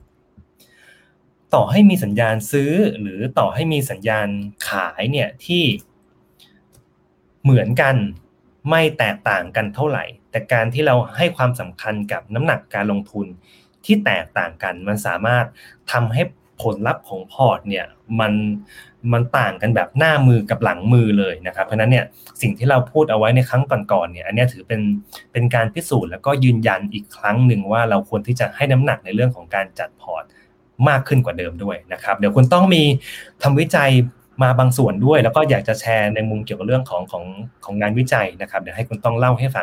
ต่อให้มีสัญญาณซื้อหรือต่อให้มีสัญญาณขายเนี่ยที่เหมือนกันไม่แตกต่างกันเท่าไหร่แต่การที่เราให้ความสำคัญกับน้ำหนักการลงทุนที่แตกต่างกันมันสามารถทำให้ผลลัพธ์ของพอร์ตเนี่ยมันมันต่างกันแบบหน้ามือกับหลังมือเลยนะครับเพราะนั้นเนี่ยสิ่งที่เราพูดเอาไว้ในครั้งก่อนๆเนี่ยอันนี้ถือเป็นเป็นการพิสูจน์แล้วก็ยืนยันอีกครั้งหนึ่งว่าเราควรที่จะให้น้ำหนักในเรื่องของการจัดพอร์ตมากขึ้นกว่าเดิมด้วยนะครับเดี๋ยวคุณต้องมีทำวิจัยมาบางส่วนด้วยแล้วก็อยากจะแชร์ในมุมเกี่ยวกับเรื่องของของของงานวิจัยนะครับเดี๋ยวให้คุณต้องเล่าให้ฟัง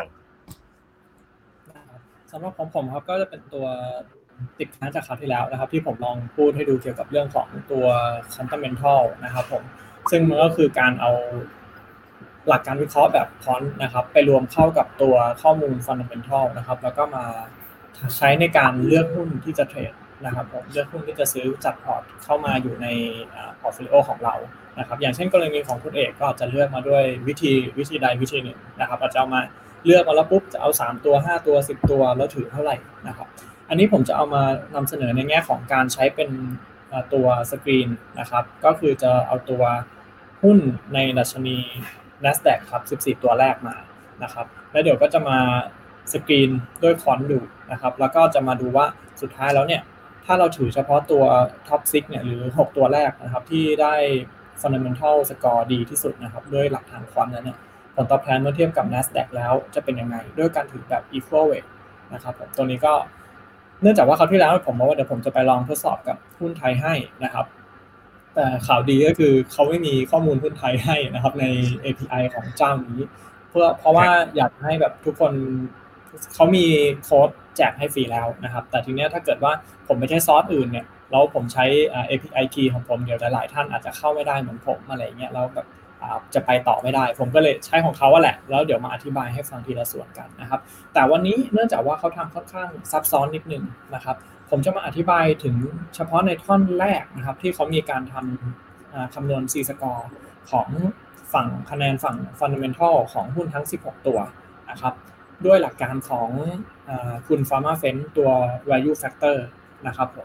สำหรับของผมครับก็จะเป็นตัวติดค้างจากคราวที่แล้วนะครับที่ผมลองพูดให้ดูเกี่ยวกับเรื่องของตัว fundamental นะครับผมซึ่งมันก็คือการเอาหลักการวิเคราะห์แบบคอนนะครับไปรวมเข้ากับตัวข้อมูล fundamental นะครับแล้วก็มาใช้ในการเลือกหุ้นที่จะเทรดนะครับผมเลือกหุ้นที่จะซื้อจัดพอร์ตเข้ามาอยู่ในพอร์ตโฟลิโอของเรานะครับอย่างเช่นกรณีของคุณเอกก็จะเลือกมาด้วยวิธีวิธีใดวิธีหนึ่งนะครับอาจจะเอามาเลือกมาแล้วปุ๊บจะเอาสามตัวห้าตัวสิบตัวแล้วถือเท่าไหร่นะครับอันนี้ผมจะเอามานำเสนอในแง่ของการใช้เป็นตัวสกรีนนะครับก็คือจะเอาตัวหุ้นในดัชนี NASDAQ ครับสิบสี่ตัวแรกมานะครับแล้วเดี๋ยวก็จะมาสกรีนด้วยคอนดูนะครับแล้วก็จะมาดูว่าสุดท้ายแล้วเนี่ยถ้าเราถือเฉพาะตัว Top ซิกเนี่ยหรือหกตัวแรกนะครับที่ได้ Fundamental Score ดีที่สุดนะครับด้วยหลักฐานควอนนั้นเนี่ยผลตอบแทนเมื่อเทียบกับ NASDAQ แล้วจะเป็นยังไงด้วยการถือแบบ Equal Weight นะครับผมตัวนี้ก็เนื่องจากว่าคราวที่แล้วผมบอกว่าเดี๋ยวผมจะไปลองทดสอบกับหุ้นไทยให้นะครับแต่ข่าวดีก็คือเขาไม่มีข้อมูลหุ้นไทยให้นะครับใน เอ พี ไอ ของเจ้านี้เพื่อเพราะว่าอยากให้แบบทุกคนเขามีโค้ดแจกให้ฟรีแล้วนะครับแต่ทีนี้ถ้าเกิดว่าผมไม่ใช้ซอสอื่นเนี่ยแล้วผมใช้ เอ พี ไอ key ของผมเดี๋ยวหลายท่านอาจจะเข้าไม่ได้เหมือนผมอะไรเงี้ยแล้วแบบจะไปต่อไม่ได้ผมก็เลยใช้ของเขาแหละแล้วเดี๋ยวมาอธิบายให้ฟังทีละส่วนกันนะครับแต่วันนี้เนื่องจากว่าเขาทำค่อนข้างซับซ้อนนิดนึงนะครับผมจะมาอธิบายถึงเฉพาะในท่อนแรกนะครับที่เขามีการทำคำนวณ C-score ของฝั่งคะแนนฝั่ง fundamental ของหุ้นทั้งสิบหกตัวนะครับด้วยหลักการของคุณ Pharma Fence ตัว value factor นะครับผม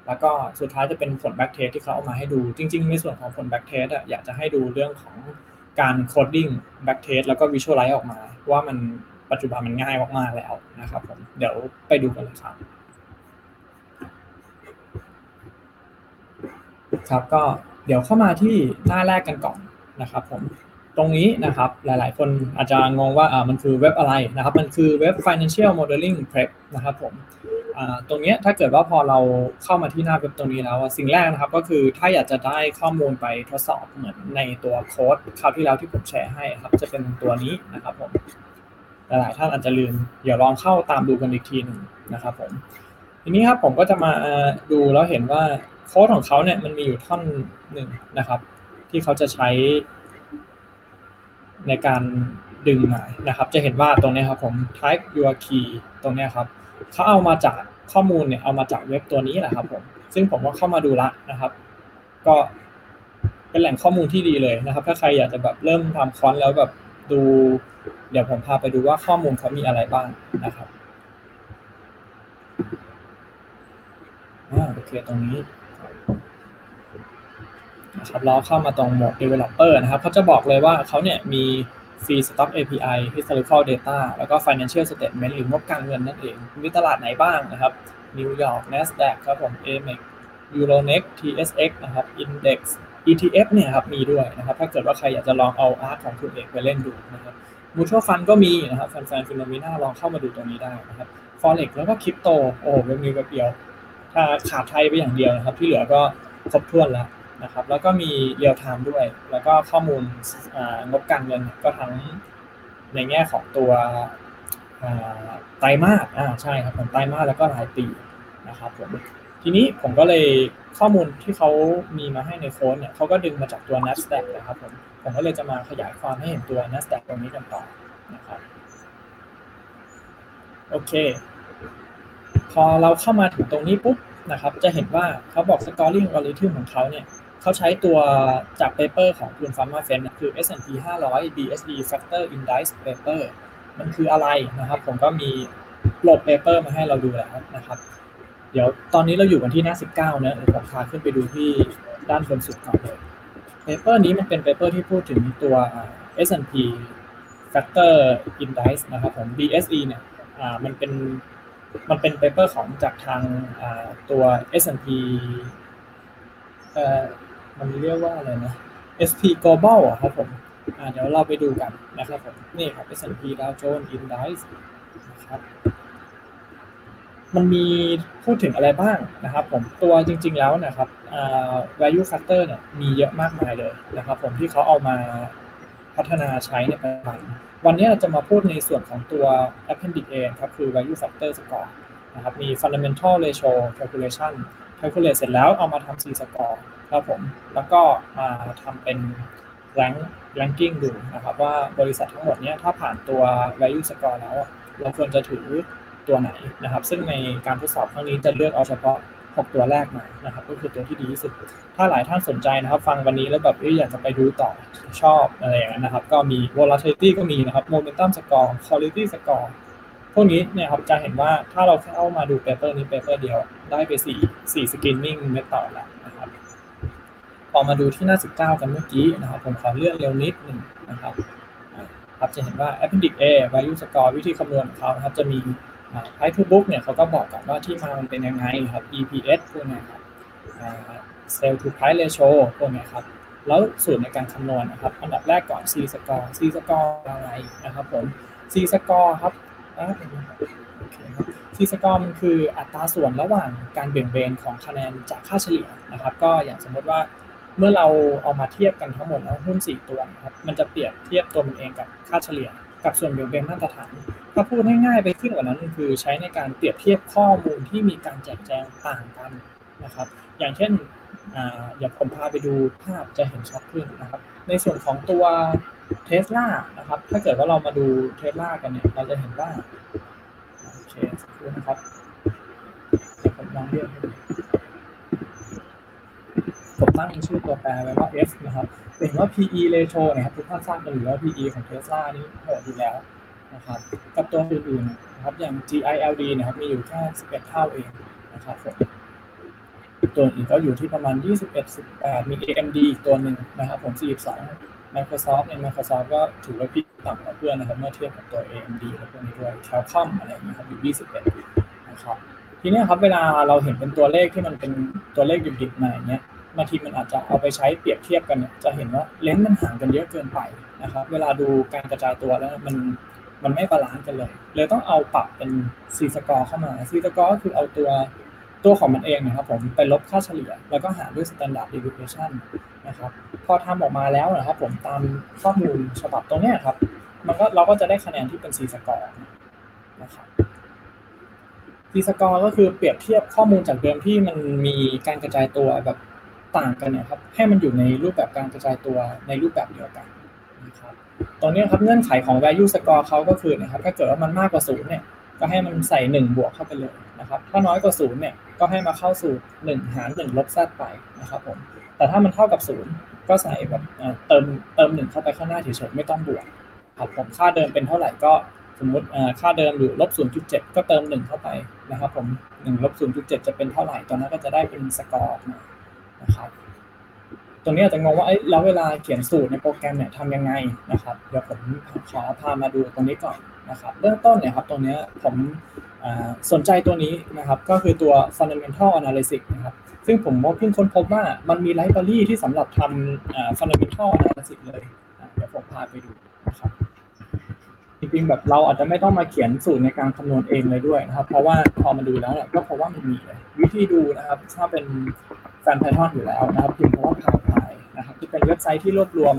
แล้วก็สุดท้ายจะเป็นผล backtest ที่เขาเอามาให้ดูจริงๆในส่วนของผล backtest อ่ะอยากจะให้ดูเรื่องของการ coding backtest แล้วก็ visualize ออกมาว่ามันปัจจุบันมันง่ายมากๆแล้วนะครับผมเดี๋ยวไปดูกันเลยครับครับก็เดี๋ยวเข้ามาที่หน้าแรกกันก่อนนะครับผมตรงนี้นะครับหลายๆคนอาจจะงงว่าอ่ามันคือเว็บอะไรนะครับมันคือเว็บ Financial Modeling Prep นะครับผมอ่าตรงนี้ถ้าเกิดว่าพอเราเข้ามาที่หน้าเว็บตรงนี้แล้วสิ่งแรกนะครับก็คือถ้าอยากจะได้ข้อมูลไปทดสอบเหมือนในตัวโค้ดคราวที่แล้วที่ผมแชร์ให้ครับจะเป็นตัวนี้นะครับผมหลายๆท่านอาจจะลืมเดี๋ยวลองเข้าตามดูกันอีกทีนึงนะครับผมทีนี้ครับผมก็จะมาดูแล้วเห็นว่าโค้ดของเขาเนี่ยมันมีอยู่ท่อนหนึ่งนะครับที่เขาจะใช้ในการดึงมานะครับจะเห็นว่าตรงนี้ครับผม type your key ตรงนี้ครับเขาเอามาจากข้อมูลเนี่ยเอามาจากเว็บตัวนี้แหละครับผมซึ่งผมก็เข้ามาดูละนะครับก็เป็นแหล่งข้อมูลที่ดีเลยนะครับถ้าใครอยากจะแบบเริ่มทำคอนแล้วแบบดูเดี๋ยวผมพาไปดูว่าข้อมูลเขามีอะไรบ้างนะครับอ่าโอเคตรงนี้นะครับเราเข้ามาตรงโหมด developer นะครับเขาจะบอกเลยว่าเขาเนี่ยมี free stock เอ พี ไอ historical data แล้วก็ financial statement หรืองบการเงินนั่นเองมีตลาดไหนบ้างนะครับ New York Nasdaq ครับผม เอ เอ็ม อี ซี Euronext ที เอส เอ็กซ์ นะครับ Index อี ที เอฟ เนี่ยครับมีด้วยนะครับถ้าเกิดว่าใครอยากจะลองเอา Art ของคุณเอกไปเล่นดูนะครับ Mutual Fund ก็มีนะครับแฟนๆ Phenomena ลองเข้ามาดูตรงนี้ได้นะครับ Forex แล้วก็ Crypto โอ้โหเว็บนี้เว็บเดียวถ้าขาดไทยไปอย่างเดียวนะครับที่เหลือก็ครบถ้วนแล้วนะครับแล้วก็มี real time ด้วยแล้วก็ข้อมูลงบการเงินก็ทั้งในแง่ของตัวไตรมาสอ่าใช่ครับผมไตรมาสแล้วก็รายปีนะครับผมทีนี้ผมก็เลยข้อมูลที่เขามีมาให้ในโค้ดเนี่ยเขาก็ดึงมาจากตัว Nasdaq นะครับผมผมก็เลยจะมาขยายความให้เห็นตัว Nasdaq ตรงนี้กันต่อนะครับโอเคพอเราเข้ามาถึงตรงนี้ปุ๊บนะครับจะเห็นว่าเขาบอก scoring algorithm ของเขาเนี่ยเขาใช้ตัวจากเปเปอร์ของคุณ Farmer Friend คือ เอส แอนด์ พี ห้าร้อย บี เอส อี Factor Index Paper มันคืออะไรนะครับผมก็มีโปรเปเปอร์มาให้เราดูแล้วนะครับเดี๋ยวตอนนี้เราอยู่กันที่หน้าสิบเก้าเนอะเดี๋ยวผมพาขึ้นไปดูที่ด้านบนสุดก่อนเลยเปเปอร์นี้มันเป็นเปเปอร์ที่พูดถึงตัว เอส แอนด์ พี Factor Index นะครับผม บี เอส อี เนี่ยอ่ามันเป็นมันเป็นเปเปอร์ของจากทางอ่าตัว เอส แอนด์ พี เอ่อมันเรียกว่าอะไรนะ เอส พี Global อ่ะครับผมอ่าเดี๋ยวเราไปดูกันนะครับผมนี่ครับ เอส แอนด์ พี Dow Jones Index นะครับมันมีพูดถึงอะไรบ้างนะครับผมตัวจริงๆแล้วนะครับอ่า value factor เนี่ยมีเยอะมากมายเลยนะครับผมที่เขาเอามาพัฒนาใช้ในปัจจุบันวันนี้เราจะมาพูดในส่วนของตัว appendix A ครับคือ value factor score นะครับมี fundamental ratio calculation calculate เสร็จแล้วเอามาทำ C score ครับผมแล้วก็มาทำเป็น rank ranking ดูนะครับว่าบริษัททั้งหมดนี้ถ้าผ่านตัว value score แล้วเราควรจะถือตัวไหนนะครับซึ่งในการทดสอบครั้งนี้จะเลือกเอาเฉพาะหกตัวแรกมานะครับก็คือตัวที่ดีที่สุดถ้าหลายท่านสนใจนะครับฟังวันนี้แล้วแบบอยากจะไปดูต่อชอบอะไรอย่างนั้นนะครับก็มี volatility ก็มีนะครับ momentum score quality score พวกนี้เนี่ยครับจะเห็นว่าถ้าเราเข้ามาดูเปเปอร์นี้เปเปอร์เดียวได้ไปสี่ สี่ screening method แล้วนะครับพอมาดูที่หน้าสิบเก้ากันเมื่อกี้นะครับผมขอเลื่อนเร็วนิดนึงนะครับครับจะเห็นว่า appendix A value score วิธีคำนวณของเขานะครับจะมีPrice to book เนี่ยเขาก็บอกก่อนว่าที่มามันเป็นยังไงครับ อี พี เอส พวกนี้ครับ Sell to Price Ratio พวกนี้ครับแล้วสูตรในการคำนวณนะครับอันดับแรกก่อน C score C score อะไรนะครับผม C score ครับโอเคครับ C score มันคืออัตราส่วนระหว่างการเบี่ยงเบนของคะแนนจากค่าเฉลี่ยนะครับก็อย่างสมมติว่าเมื่อเราเอามาเทียบกันทั้งหมดแล้วหุ้นสี่ตัวนะครับมันจะเปรียบเทียบตัวมันเองกับค่าเฉลี่ยกับส่วนเบี่ยงเบนมาตรฐานถ้าพูดง่ายๆไปขึ้นกว่านั้นคือใช้ในการเปรียบเทียบข้อมูลที่มีการแจกแจงต่างกันนะครับอย่างเช่นอ่าอย่างผมพาไปดูภาพจะเห็นชัดขึ้นนะครับในส่วนของตัว Tesla นะครับถ้าเกิดว่าเรามาดู Tesla กันเนี่ยเราจะเห็นว่าโอเคสักครู่นะครับผมลองเรียกให้ดูผมตั้งชื่อตัวแปรไว้ว่า F นะครับเห็นว่า พี อี ratio นะครับทุกท่านทราบกันอยู่แล้ว พี อี ของ Tesla นี่โหดอยู่แล้วนะครับกับตัวอื่นๆนะครับอย่าง จี ไอ แอล ดี นะครับมีอยู่แค่สิบเอ็ดเท่าเองนะครับผมตัวอื่นก็อยู่ที่ประมาณยี่สิบเอ็ด สิบแปดมี เอ เอ็ม ดี อีกตัวหนึ่งนะครับผมสี่สิบสอง Microsoft เนี่ย Microsoft ก็ถือว่าพี่ต่ำกว่าเพื่อนนะครับเมื่อเทียบกับตัว เอ เอ็ม ดี และพวกนี้ด้วย Qualcomm อะไรอย่างเงี้ยครับอยู่ยี่สิบเอ็ดนะครับทีนี้ครับเวลาเราเห็นเป็นตัวเลขที่มันเป็นตัวเลขดิบๆมาอย่างเงี้ยบางทีมันอาจจะเอาไปใช้เปรียบเทียบกันเนี่ยจะเห็นว่าเลนส์มันห่างกันเยอะเกินไปนะครับเวลาดูการกระจายตัวแล้วมันมันไม่บาลานซ์กันเลยเลยต้องเอาปรับเป็น Z-score เข้ามา Z-score ก็คือเอาตัวตัวของมันเองนะครับผมไปลบค่าเฉลี่ยแล้วก็หารด้วย standard deviation นะครับพอทำออกมาแล้วนะครับผมตามข้อมูลฉบับตรงเนี้ยครับมันก็เราก็จะได้คะแนนที่เป็น Z-score นะครับ Z-score ก็คือเปรียบเทียบข้อมูลจากเดิมที่มันมีการกระจายตัวแบบต่างกันเนี่ยครับให้มันอยู่ในรูปแบบการกระจายตัวในรูปแบบเดียวกันนะครับตรงนี้ครับเงื่อนไขของ value score เขาก็คือนะครับถ้าเกิดว่ามันมากกว่าศูนย์เนี่ยก็ให้มันใส่หนึ่งบวกเข้าไปเลยนะครับถ้าน้อยกว่าศูนย์เนี่ยก็ให้มาเข้าสู่หนึ่งหารหนึ่งลบ z ไปนะครับผมแต่ถ้ามันเท่ากับศูนย์ก็ใส่แบบเติมเติมหนึ่งเข้าไปข้างหน้าเฉยๆไม่ต้องบวกครับผมค่าเดิมเป็นเท่าไหร่ก็สมมุติค่าเดิมอยู่ ลบ ศูนย์จุดเจ็ด ก็เติมหนึ่งเข้าไปนะครับผมหนึ่งลบ ศูนย์จุดเจ็ด จะเป็นเท่าไหร่ตอนนั้นก็จะได้เป็นสกอร์ออกมานะครับตรงนี้อาจจะงงว่าเอ้ยแล้วเวลาเขียนสูตรในโปรแกรมเนี่ยทำยังไงนะครับเดี๋ยวผมขอพามาดูตรงนี้ก่อนนะครับเริ่มต้นเนี่ยครับตรงนี้ผมสนใจตัวนี้นะครับก็คือตัว fundamental analysis นะครับซึ่งผมเพิ่งค้นพบว่ามันมีไลบรารีที่สำหรับทำ fundamental analysis เลยเดี๋ยวผมพาไปดูนะครับจริงๆแบบเราอาจจะไม่ต้องมาเขียนสูตรในการคำนวณเองเลยด้วยนะครับเพราะว่าพอมาดูแล้วเนี่ยก็เพราะว่ามันมีเลยวิธีดูนะครับถ้าเป็นแฟน Python อยู่แล้วนะครับพิมพ์คำว่า PyPy นะครับที่เป็นเว็บไซต์ที่รวบรวม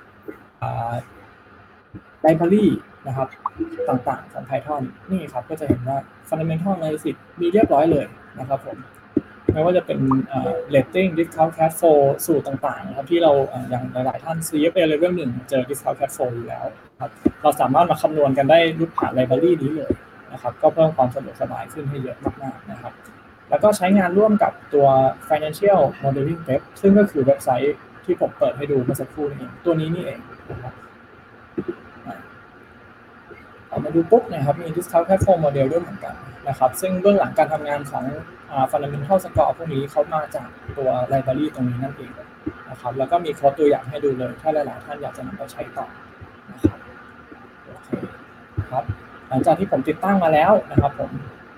ไลบรารีนะครับต่างๆของ Python นี่ครับก็จะเห็นว่า fundamental analysis มีเรียบร้อยเลยนะครับผมไม่ว่าจะเป็น rating discount cash flow สูตรต่างๆนะครับที่เราอย่างหลายๆท่าน ซี เอฟ เอ level หนึ่งเจอ discount cash flow อยู่แล้วครับเราสามารถมาคำนวณกันได้ด้วยผ่านไลบรารีนี้เลยนะครับก็เพิ่มความสะดวกสบายขึ้นให้เยอะมากๆนะครับแล้วก็ใช้งานร่วมกับตัว financial modeling web ซึ่งก็คือเว็บไซต์ที่ผมเปิดให้ดูเมื่อสักครู่นี้ตัวนี้นี่เองนะครับเอามาดูปุ๊บนะครับมี discount cash flow model ด้วยเหมือนกันนะครับซึ่งเบื้องหลังการทำงานของ fundamental score พวกนี้เขามาจากตัว library ตรงนี้นั่นเองนะครับแล้วก็มีโค้ดตัวอย่างให้ดูเลยถ้าหลายๆท่านอยากจะนำไปใช้ต่อนะครับโอเคครับหลังจากที่ผมติดตั้งมาแล้วนะครับผม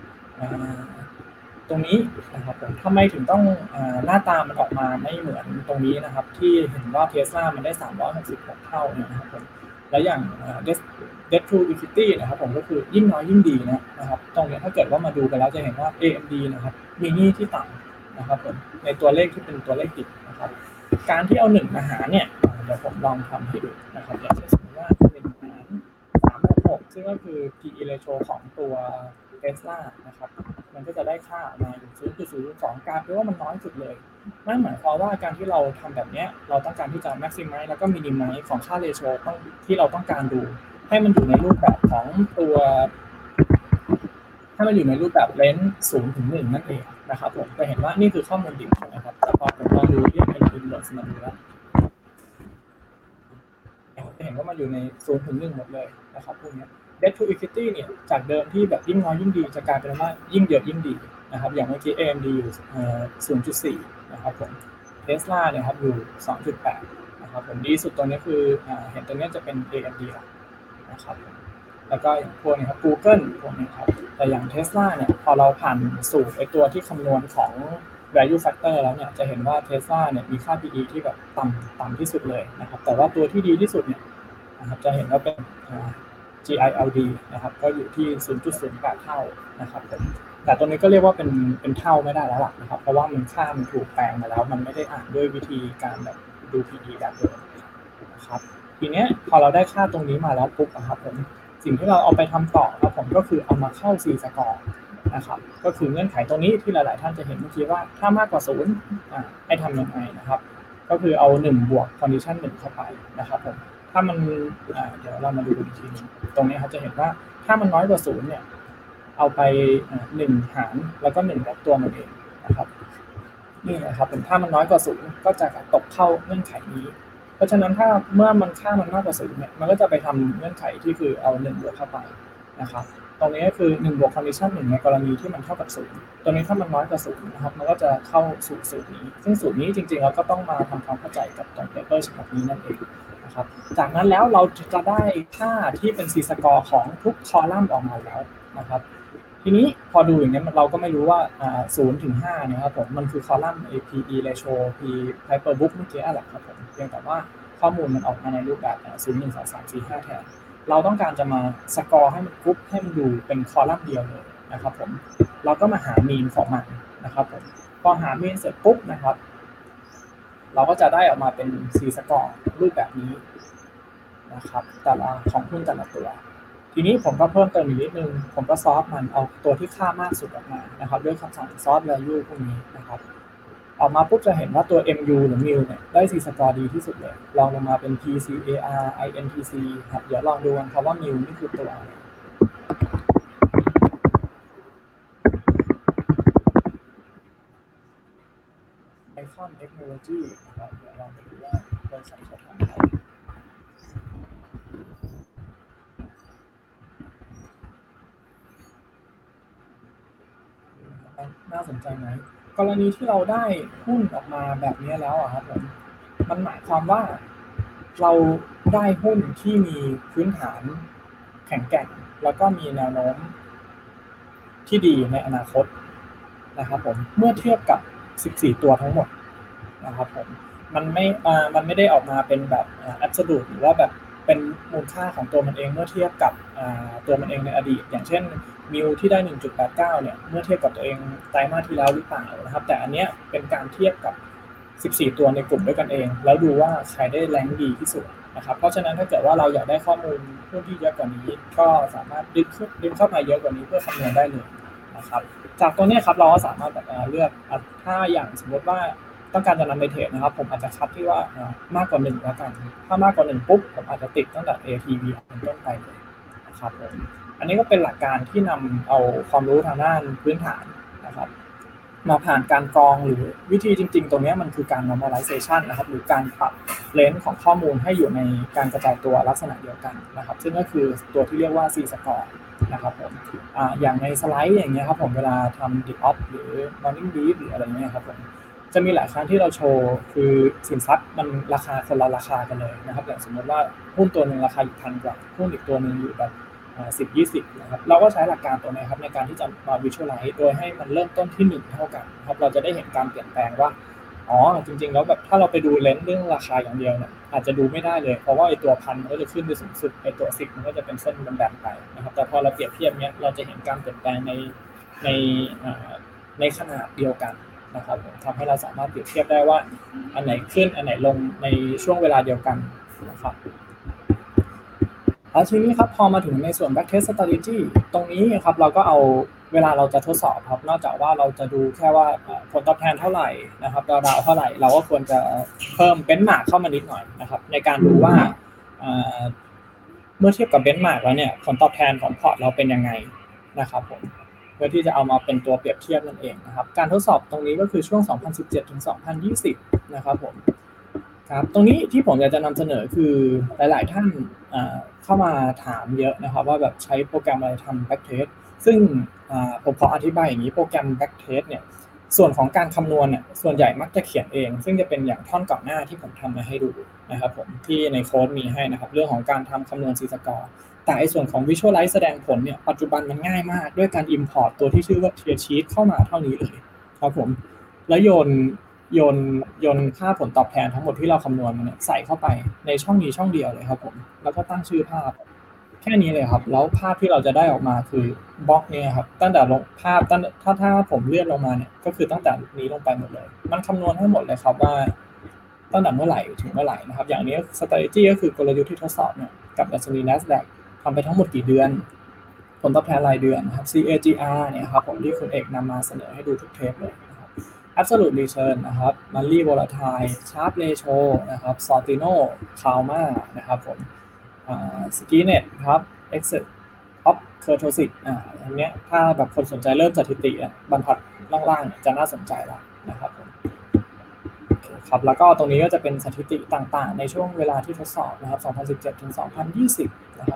ตรงนี้นะครับผมทำไมถึงต้องหน้าตามันออกมาไม่เหมือนตรงนี้นะครับที่เห็นว่า Tesla มันได้สามร้อยหกสิบหกเท่าเนี่ยนะครับผมและอย่าง debt to equity นะครับผมก็คือยิ่งน้อยยิ่งดีนะครับตรงนี้ถ้าเกิดว่ามาดูกันแล้วจะเห็นว่า เอ เอ็ม ดี นะครับมีหนี้ที่ต่ำนะครับผมในตัวเลขที่เป็นตัวเลขติดนะครับการที่เอาหนึ่งมาหารเนี่ยเดี๋ยวผมลองทำให้ดูนะครับอย่างเช่นสมมติว่าหนึ่งหารสามร้อยหกซึ่งก็คือ พี อี ratio ของตัว Tesla นะครับมันก็จะได้ค่าออกมาอยู่ ศูนย์จุดศูนย์สอง การแปลว่ามันน้อยสุดเลยนั่นหมายความว่าการที่เราทำแบบนี้เราต้องการที่จะ maximize แล้วก็ minimize ของค่า ratio ต้องที่เราต้องการดูให้มันอยู่ในรูปแบบของตัวให้มันอยู่ในรูปแบบเลนส์ศูนย์ถึงหนึ่งนั่นเองนะครับผมจะเห็นว่านี่คือข้อมูลดิบนะครับแต่พอผมลองดูเรียกเป็น inverse มาดูแล้วจะเห็นว่ามันอยู่ในศูนย์ถึงหนึ่งหมดเลยนะครับพวกนี้debt to equity เนี่ยจากเดิมที่แบบยิ่งน้อยยิ่งดีจะกลายเป็นว่ายิ่งเยอะยิ่งดีนะครับอย่างเมื่อกี้ เอ เอ็ม ดี อยู่ ศูนย์จุดสี่ นะครับผม Tesla เนี่ยครับอยู่ สองจุดแปด นะครับผมดีสุดตัวนี้คือเห็นตัวนี้จะเป็น เอ เอ็ม ดี นะครับแล้วก็อย่างพวกนี้ครับ Google พวกนี้ครับแต่อย่าง Tesla เนี่ยพอเราผ่านสูตรไอ้ตัวที่คำนวณของ value factor แล้วเนี่ยจะเห็นว่า Tesla เนี่ยมีค่า พี อี ที่แบบต่ำต่ำที่สุดเลยนะครับแต่ว่าตัวที่ดีที่สุดเนี่ยนะครับจะเห็นว่าเป็น จี ไอ แอล ดี นะครับก็อยู่ที่ ศูนย์จุดศูนย์แปด เท่านะครับผมแต่ตัวนี้ก็เรียกว่าเป็นเป็นเท่าไม่ได้แล้วล่ะนะครับเพราะว่ามันค่ามันถูกแปลงมาแล้วมันไม่ได้อ่านด้วยวิธีการแบบดู พี อี แบบเดิมนะครับทีเนี้ยพอเราได้ค่าตรงนี้มาแล้วปุ๊บนะครับผมสิ่งที่เราเอาไปทำต่อครับผมก็คือเอามาเข้า Z-score นะครับก็คือเงื่อนไขตรงนี้ที่หลายๆท่านจะเห็นเมื่อกี้ว่าถ้ามากกว่าศูนย์อ่าให้ทำยังไงนะครับก็คือเอาหนึ่งบวก condition หนึ่งเข้าไปนะครับผมถ้ามันเดี๋ยวเรามาดูอีกทีนึงตรงนี้เขาจะเห็นว่าถ้ามันน้อยกว่าศูนย์เนี่ยเอาไปหนึ่งหารแล้วก็หนึ่งลบตัวมันเองนะครับนี่นะครับเป็นถ้ามันน้อยกว่าศูนย์ก็จะตกเข้าเงื่อนไขนี้เพราะฉะนั้นถ้าเมื่อมันค่ามันมากกว่าศูนย์เนี่ยมันก็จะไปทำเงื่อนไขที่คือเอาหนึ่งบวกเข้าไปนะครับตรงนี้ก็คือหนึ่งบวก condition หนึ่งในกรณีที่มันเท่ากับศูนย์ตัวนี้ถ้ามันน้อยกว่าศูนย์นะครับมันก็จะเข้าสู่สูตรนี้ซึ่งสูตรนี้จริงๆเราก็ต้องมาทำความเข้าใจกับตรง paper ฉบับนี้นั่นเองนะครับจากนั้นแล้วเราจะได้ค่าที่เป็น z-score ของทุกคอลัมน์ออกมาแล้วนะครับทีนี้พอดูอย่างนี้เราก็ไม่รู้ว่าศูนย์ถึงห้าเนี่ยครับผมมันคือคอลัมน์ พี อี ratio P paper book เมื่อกี้แหละครับผมเพียงแต่ว่าข้อมูลมันออกมาในรูปแบบศูนย์ หนึ่ง สอง สาม สี่ ห้าแทนเราต้องการจะมาสกอร์ให้มันกรุ๊ปให้มันดูเป็นคอลัมน์เดียวเลยนะครับผมเราก็มาหามีนของมันนะครับผมพอหามีนเสร็จปุ๊บนะครับเราก็จะได้ออกมาเป็น z-score รูปแบบนี้นะครับแต่ละของหุ้นแต่ละตัวทีนี้ผมก็เพิ่มเติมอีกนิดนึงผมก็ซอฟมันเอาตัวที่ค่ามากสุดออกมานะครับด้วยคำสั่ง sort value พวกนี้นะครับออกมาปุ๊บจะเห็นว่าตัว เอ็ม ยู หรือ มิว เนี่ยได้ z-score ดีที่สุดเลยลองลงมาเป็น พี ซี เอ อาร์ ไอ เอ็น ที ซี ครับเดี๋ยวลองดูกันครับว่า มิว นี่คือตัวอะไรไอคอนเทคโนโลยีนะครับเดี๋ยวลองไปดูว่าบริษัทเขาทำอะไรน่าสนใจไหมกรณีที่เราได้หุ้นออกมาแบบนี้แล้วอ่ะครับผมมันหมายความว่าเราได้หุ้นที่มีพื้นฐานแข็งแกร่งแล้วก็มีแนวโน้มที่ดีในอนาคตนะครับผมเมื่อเทียบกับสิบสี่ตัวทั้งหมดนะครับผมมันไม่อ่ามันไม่ได้ออกมาเป็นแบบอ่า absolute หรือว่าแบบเป็นมูลค่าของตัวมันเองเมื่อเทียบกับอ่าตัวมันเองในอดีตอย่างเช่นมิวที่ได้ หนึ่งจุดแปดเก้า เนี่ยเมื่อเทียบกับตัวเองไตรมาสที่แล้วหรือเปล่านะครับแต่อันเนี้ยเป็นการเทียบกับสิบสี่ตัวในกลุ่มด้วยกันเองแล้วดูว่าใครได้แรงดีที่สุดนะครับเพราะฉะนั้นถ้าเกิดว่าเราอยากได้ข้อมูลหุ้นที่เยอะกว่านี้ก็สามารถดึงดึงเข้ามาเยอะกว่านี้เพื่อคำนวณได้เลยนะครับจากตัวนี้ครับเราก็สามารถแบบเลือกถ้าอย่างสมมติว่าต้องการจะนำไปเทรดนะครับผมอาจจะคัดที่ว่ามากกว่าหนึ่งแล้วกันถ้ามากกว่าหนึ่งปุ๊บผมอาจจะติดตั้งแต่ เอ ที วี เป็นต้นไปเลยนะครับผมอันนี้ก็เป็นหลักการที่นำเอาความรู้ทางด้านพื้นฐานนะครับมาผ่านการกรองหรือวิธีจริงๆตรงนี้มันคือการ normalization นะครับหรือการปรับเลนส์ของข้อมูลให้อยู่ในการกระจายตัวลักษณะเดียวกันนะครับซึ่งก็คือตัวที่เรียกว่า z-score นะครับผม อ่าอย่างในสไลด์อย่างเงี้ยครับผมเวลาทำ dip off หรือ morning brief หรืออะไรเงี้ยครับผมจะมีหลายครั้งที่เราโชว์คือสินทรัพย์มันราคาคนละราคากันเลยนะครับอย่างสมมติว่าหุ้นตัวนึงราคาอยู่พันกว่าหุ้นอีกตัวนึงอยู่แบบสิบ ยี่สิบนะครับเราก็ใช้หลักการตัวนี้ครับในการที่จะมา visualize โดยให้มันเริ่มต้นที่หนึ่งเท่ากันครับเราจะได้เห็นการเปลี่ยนแปลงว่าอ๋อจริงๆแล้วแบบถ้าเราไปดูเลนส์เรื่องราคาอย่างเดียวเนี่ยอาจจะดูไม่ได้เลยเพราะว่าไอ้ตัวพันมันก็จะขึ้นไปสูงสุดไอ้ตัวสิบมันก็จะเป็นเส้นแบนๆไปนะครับแต่พอเราเปรียบเทียบเนี้ยเราจะเห็นการเปลี่ยนแปลงในในในขนาดเดียวกันนะครับทำให้เราสามารถเปรียบเทียบได้ว่าอันไหนขึ้นอันไหนลงในช่วงเวลาเดียวกันนะครับแล้วทีนี้ครับพอมาถึงในส่วน backtest strategy ตรงนี้ครับเราก็เอาเวลาเราจะทดสอบครับนอกจากว่าเราจะดูแค่ว่าผลตอบแทนเท่าไหร่นะครับดาวๆเท่าไหร่เราก็ควรจะเพิ่มเบนช์มาร์กเข้ามานิดหน่อยนะครับในการดูว่าเมื่อเทียบกับเบนช์มาร์กแล้วเนี่ยผลตอบแทนของพอร์ตเราเป็นยังไงนะครับผมเพื่อที่จะเอามาเป็นตัวเปรียบเทียบนั่นเองนะครับการทดสอบตรงนี้ก็คือช่วงสองพันสิบเจ็ดถึงสองพันยี่สิบนะครับผมครับตรงนี้ที่ผมอยากจะนำเสนอคือหลายๆท่านเข้ามาถามเยอะนะครับว่าแบบใช้โปรแกรมอะไรทำ backtest ซึ่งผมขออธิบายอย่างนี้โปรแกรม backtest เนี่ยส่วนของการคำนวณเนี่ยส่วนใหญ่มักจะเขียนเองซึ่งจะเป็นอย่างท่อนก่อนหน้าที่ผมทำมาให้ดูนะครับผมที่ในโค้ดมีให้นะครับเรื่องของการทำคำนวณ z-score แต่ในส่วนของ visualize แสดงผลเนี่ยปัจจุบันมันง่ายมากด้วยการ import ตัวที่ชื่อว่า tier sheet เข้ามาเท่านี้เลยครับผมแล้วโยนโยนโยนค่าผลตอบแทนทั้งหมดที่เราคำนวณมันเนี่ยใส่เข้าไปในช่องนี้ช่องเดียวเลยครับผมแล้วก็ตั้งชื่อภาพแค่นี้เลยครับแล้วภาพที่เราจะได้ออกมาคือบล็อกเนี่ยครับตั้งแต่ลงภาพตั้งถ้าถ้าผมเลื่อนลงมาเนี่ยก็คือตั้งแต่นี้ลงไปหมดเลยมันคำนวณให้หมดเลยครับว่าตั้งแต่เมื่อไหร่ถึงเมื่อไหร่นะครับอย่างนี้ strategy ก็คือกลยุทธ์ที่ทดสอบเนี่ยกับดัชนี NASDAQ ทำไปทั้งหมดกี่เดือนผลตอบแทนรายเดือนนะครับ ซี เอ จี อาร์ เนี่ยครับผมที่คุณเอกนำมาเสนอให้ดูทุกเทปเลยนะครับ absolute return นะครับ monthly volatile sharp ratio นะครับ Sortino Kalma นะครับผมSkinet ครับ exit of kurtosis อ่าอันเนี้ยถ้าแบบคนสนใจเริ่มสถิติอ่ะบรรทัดล่างๆจะน่าสนใจแล้วนะครับผมครับแล้วก็ตรงนี้ก็จะเป็นสถิติต่างๆในช่วงเวลาที่ทดสอบนะครับสองพันสิบเจ็ดถึงสองพันยี่สิบนะครับผม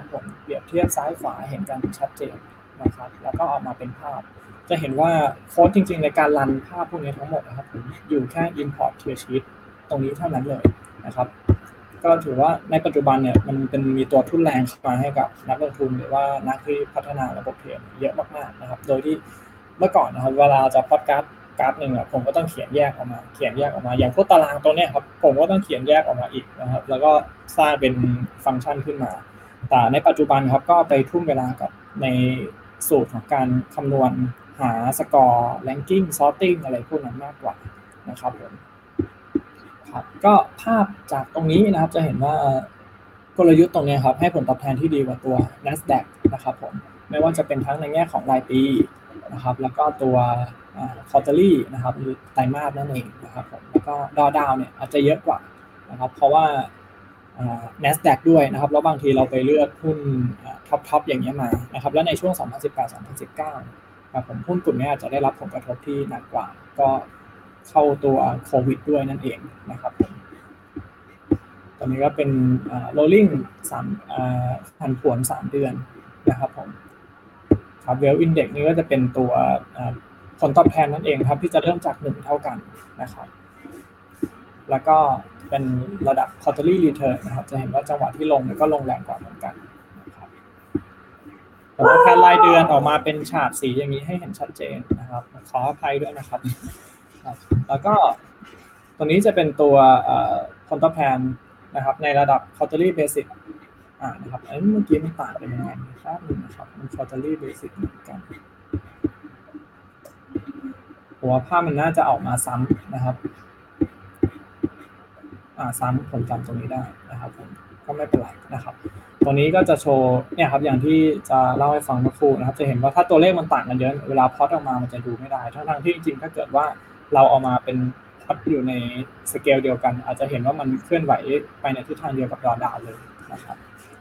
เปรียบเทียบซ้ายขวาเห็นกันชัดเจนนะครับแล้วก็ออกมาเป็นภาพจะเห็นว่าโค้ดจริงๆในการรันภาพพวกนี้ทั้งหมดนะครับอยู่แค่ import clear sheet ตรงนี้เท่านั้นเลยนะครับก็ถือว่าในปัจจุบันเนี่ยมันเป็นมีตัวทุนแรงเข้ามาให้กับนักลงทุนหรือว่านักที่พัฒนาระบบเทรดเยอะมากๆนะครับโดยที่เมื่อก่อนนะครับเวลาจะพอดการ์ดกราฟนึงอ่ะผมก็ต้องเขียนแยกออกมาเขียนแยกออกมาอย่างพวกตารางตัวเนี้ยครับผมก็ต้องเขียนแยกออกมาอีกนะครับแล้วก็สร้างเป็นฟังก์ชันขึ้นมาแต่ในปัจจุบันครับก็ไปทุ่มเวลากับในสูตรของการคำนวณหาสกอร์แรงกิ้งซอร์ติ้งอะไรพวกนั้นมากกว่านะครับผมครับก็ภาพจากตรงนี้นะครับจะเห็นว่ากลยุทธ์ตรงนี้ครับให้ผลตอบแทนที่ดีกว่าตัว Nasdaq นะครับผมไม่ว่าจะเป็นทั้งในแง่ของรายปีนะครับแล้วก็ตัวquarterly นะครับหรือไตรมาสนั่นเองนะครับผมแล้วก็ดอดาวเนี่ยอาจจะเยอะกว่านะครับเพราะว่า Nasdaq ด้วยนะครับแล้วบางทีเราไปเลือกหุ้นท็อปๆอย่างเงี้ยมานะครับแล้วในช่วงสองพันสิบแปด สองพันสิบเก้าครับผมหุ้นกลุ่มนี้อาจจะได้รับผลกระทบที่หนักกว่าก็เข้าตัวโควิดด้วยนั่นเองนะครับผมตอนนี้ก็เป็น rolling สามผันผวนสามเดือนนะครับผมครับ Wealth Index นี่ก็จะเป็นตัวผลตอบแทนนั่นเองครับที่จะเริ่มจากหนึ่งเท่ากันนะครับแล้วก็เป็นระดับ quarterly return นะครับจะเห็นว่าจังหวะที่ลงก็ลงแรงกว่าเหมือนกันนะครับผลตอบแทนรายเดือนออกมาเป็นฉากสีอย่างนี้ให้เห็นชัดเจนนะครับขออภัยด้วยนะครับแล้วก็ตัวนี้จะเป็นตัวผลตอบแทนนะครับในระดับ quarterly basic อ่านะครับเมื่อกี้มันต่างกันยังไงครับนะครับมัน quarterly basic เหมือนกันผมว่าภาพมันน่าจะออกมาซ้ำนะครับอ่าซ้ำผมจำตรงนี้ได้นะครับผมก็ไม่เป็นไรนะครับตัวนี้ก็จะโชว์เนี่ยครับอย่างที่จะเล่าให้ฟังเมื่อครู่นะครับจะเห็นว่าถ้าตัวเลขมันต่างกันเยอะเวลาพล็อตออกมามันจะดูไม่ได้ทั้งๆที่จริงๆถ้าเกิดว่าเราเอามาเป็นพล็อตอยู่ในสเกลเดียวกันอาจจะเห็นว่ามันเคลื่อนไหวไปในทิศทางเดียวกับดอดาวเลยนะครับ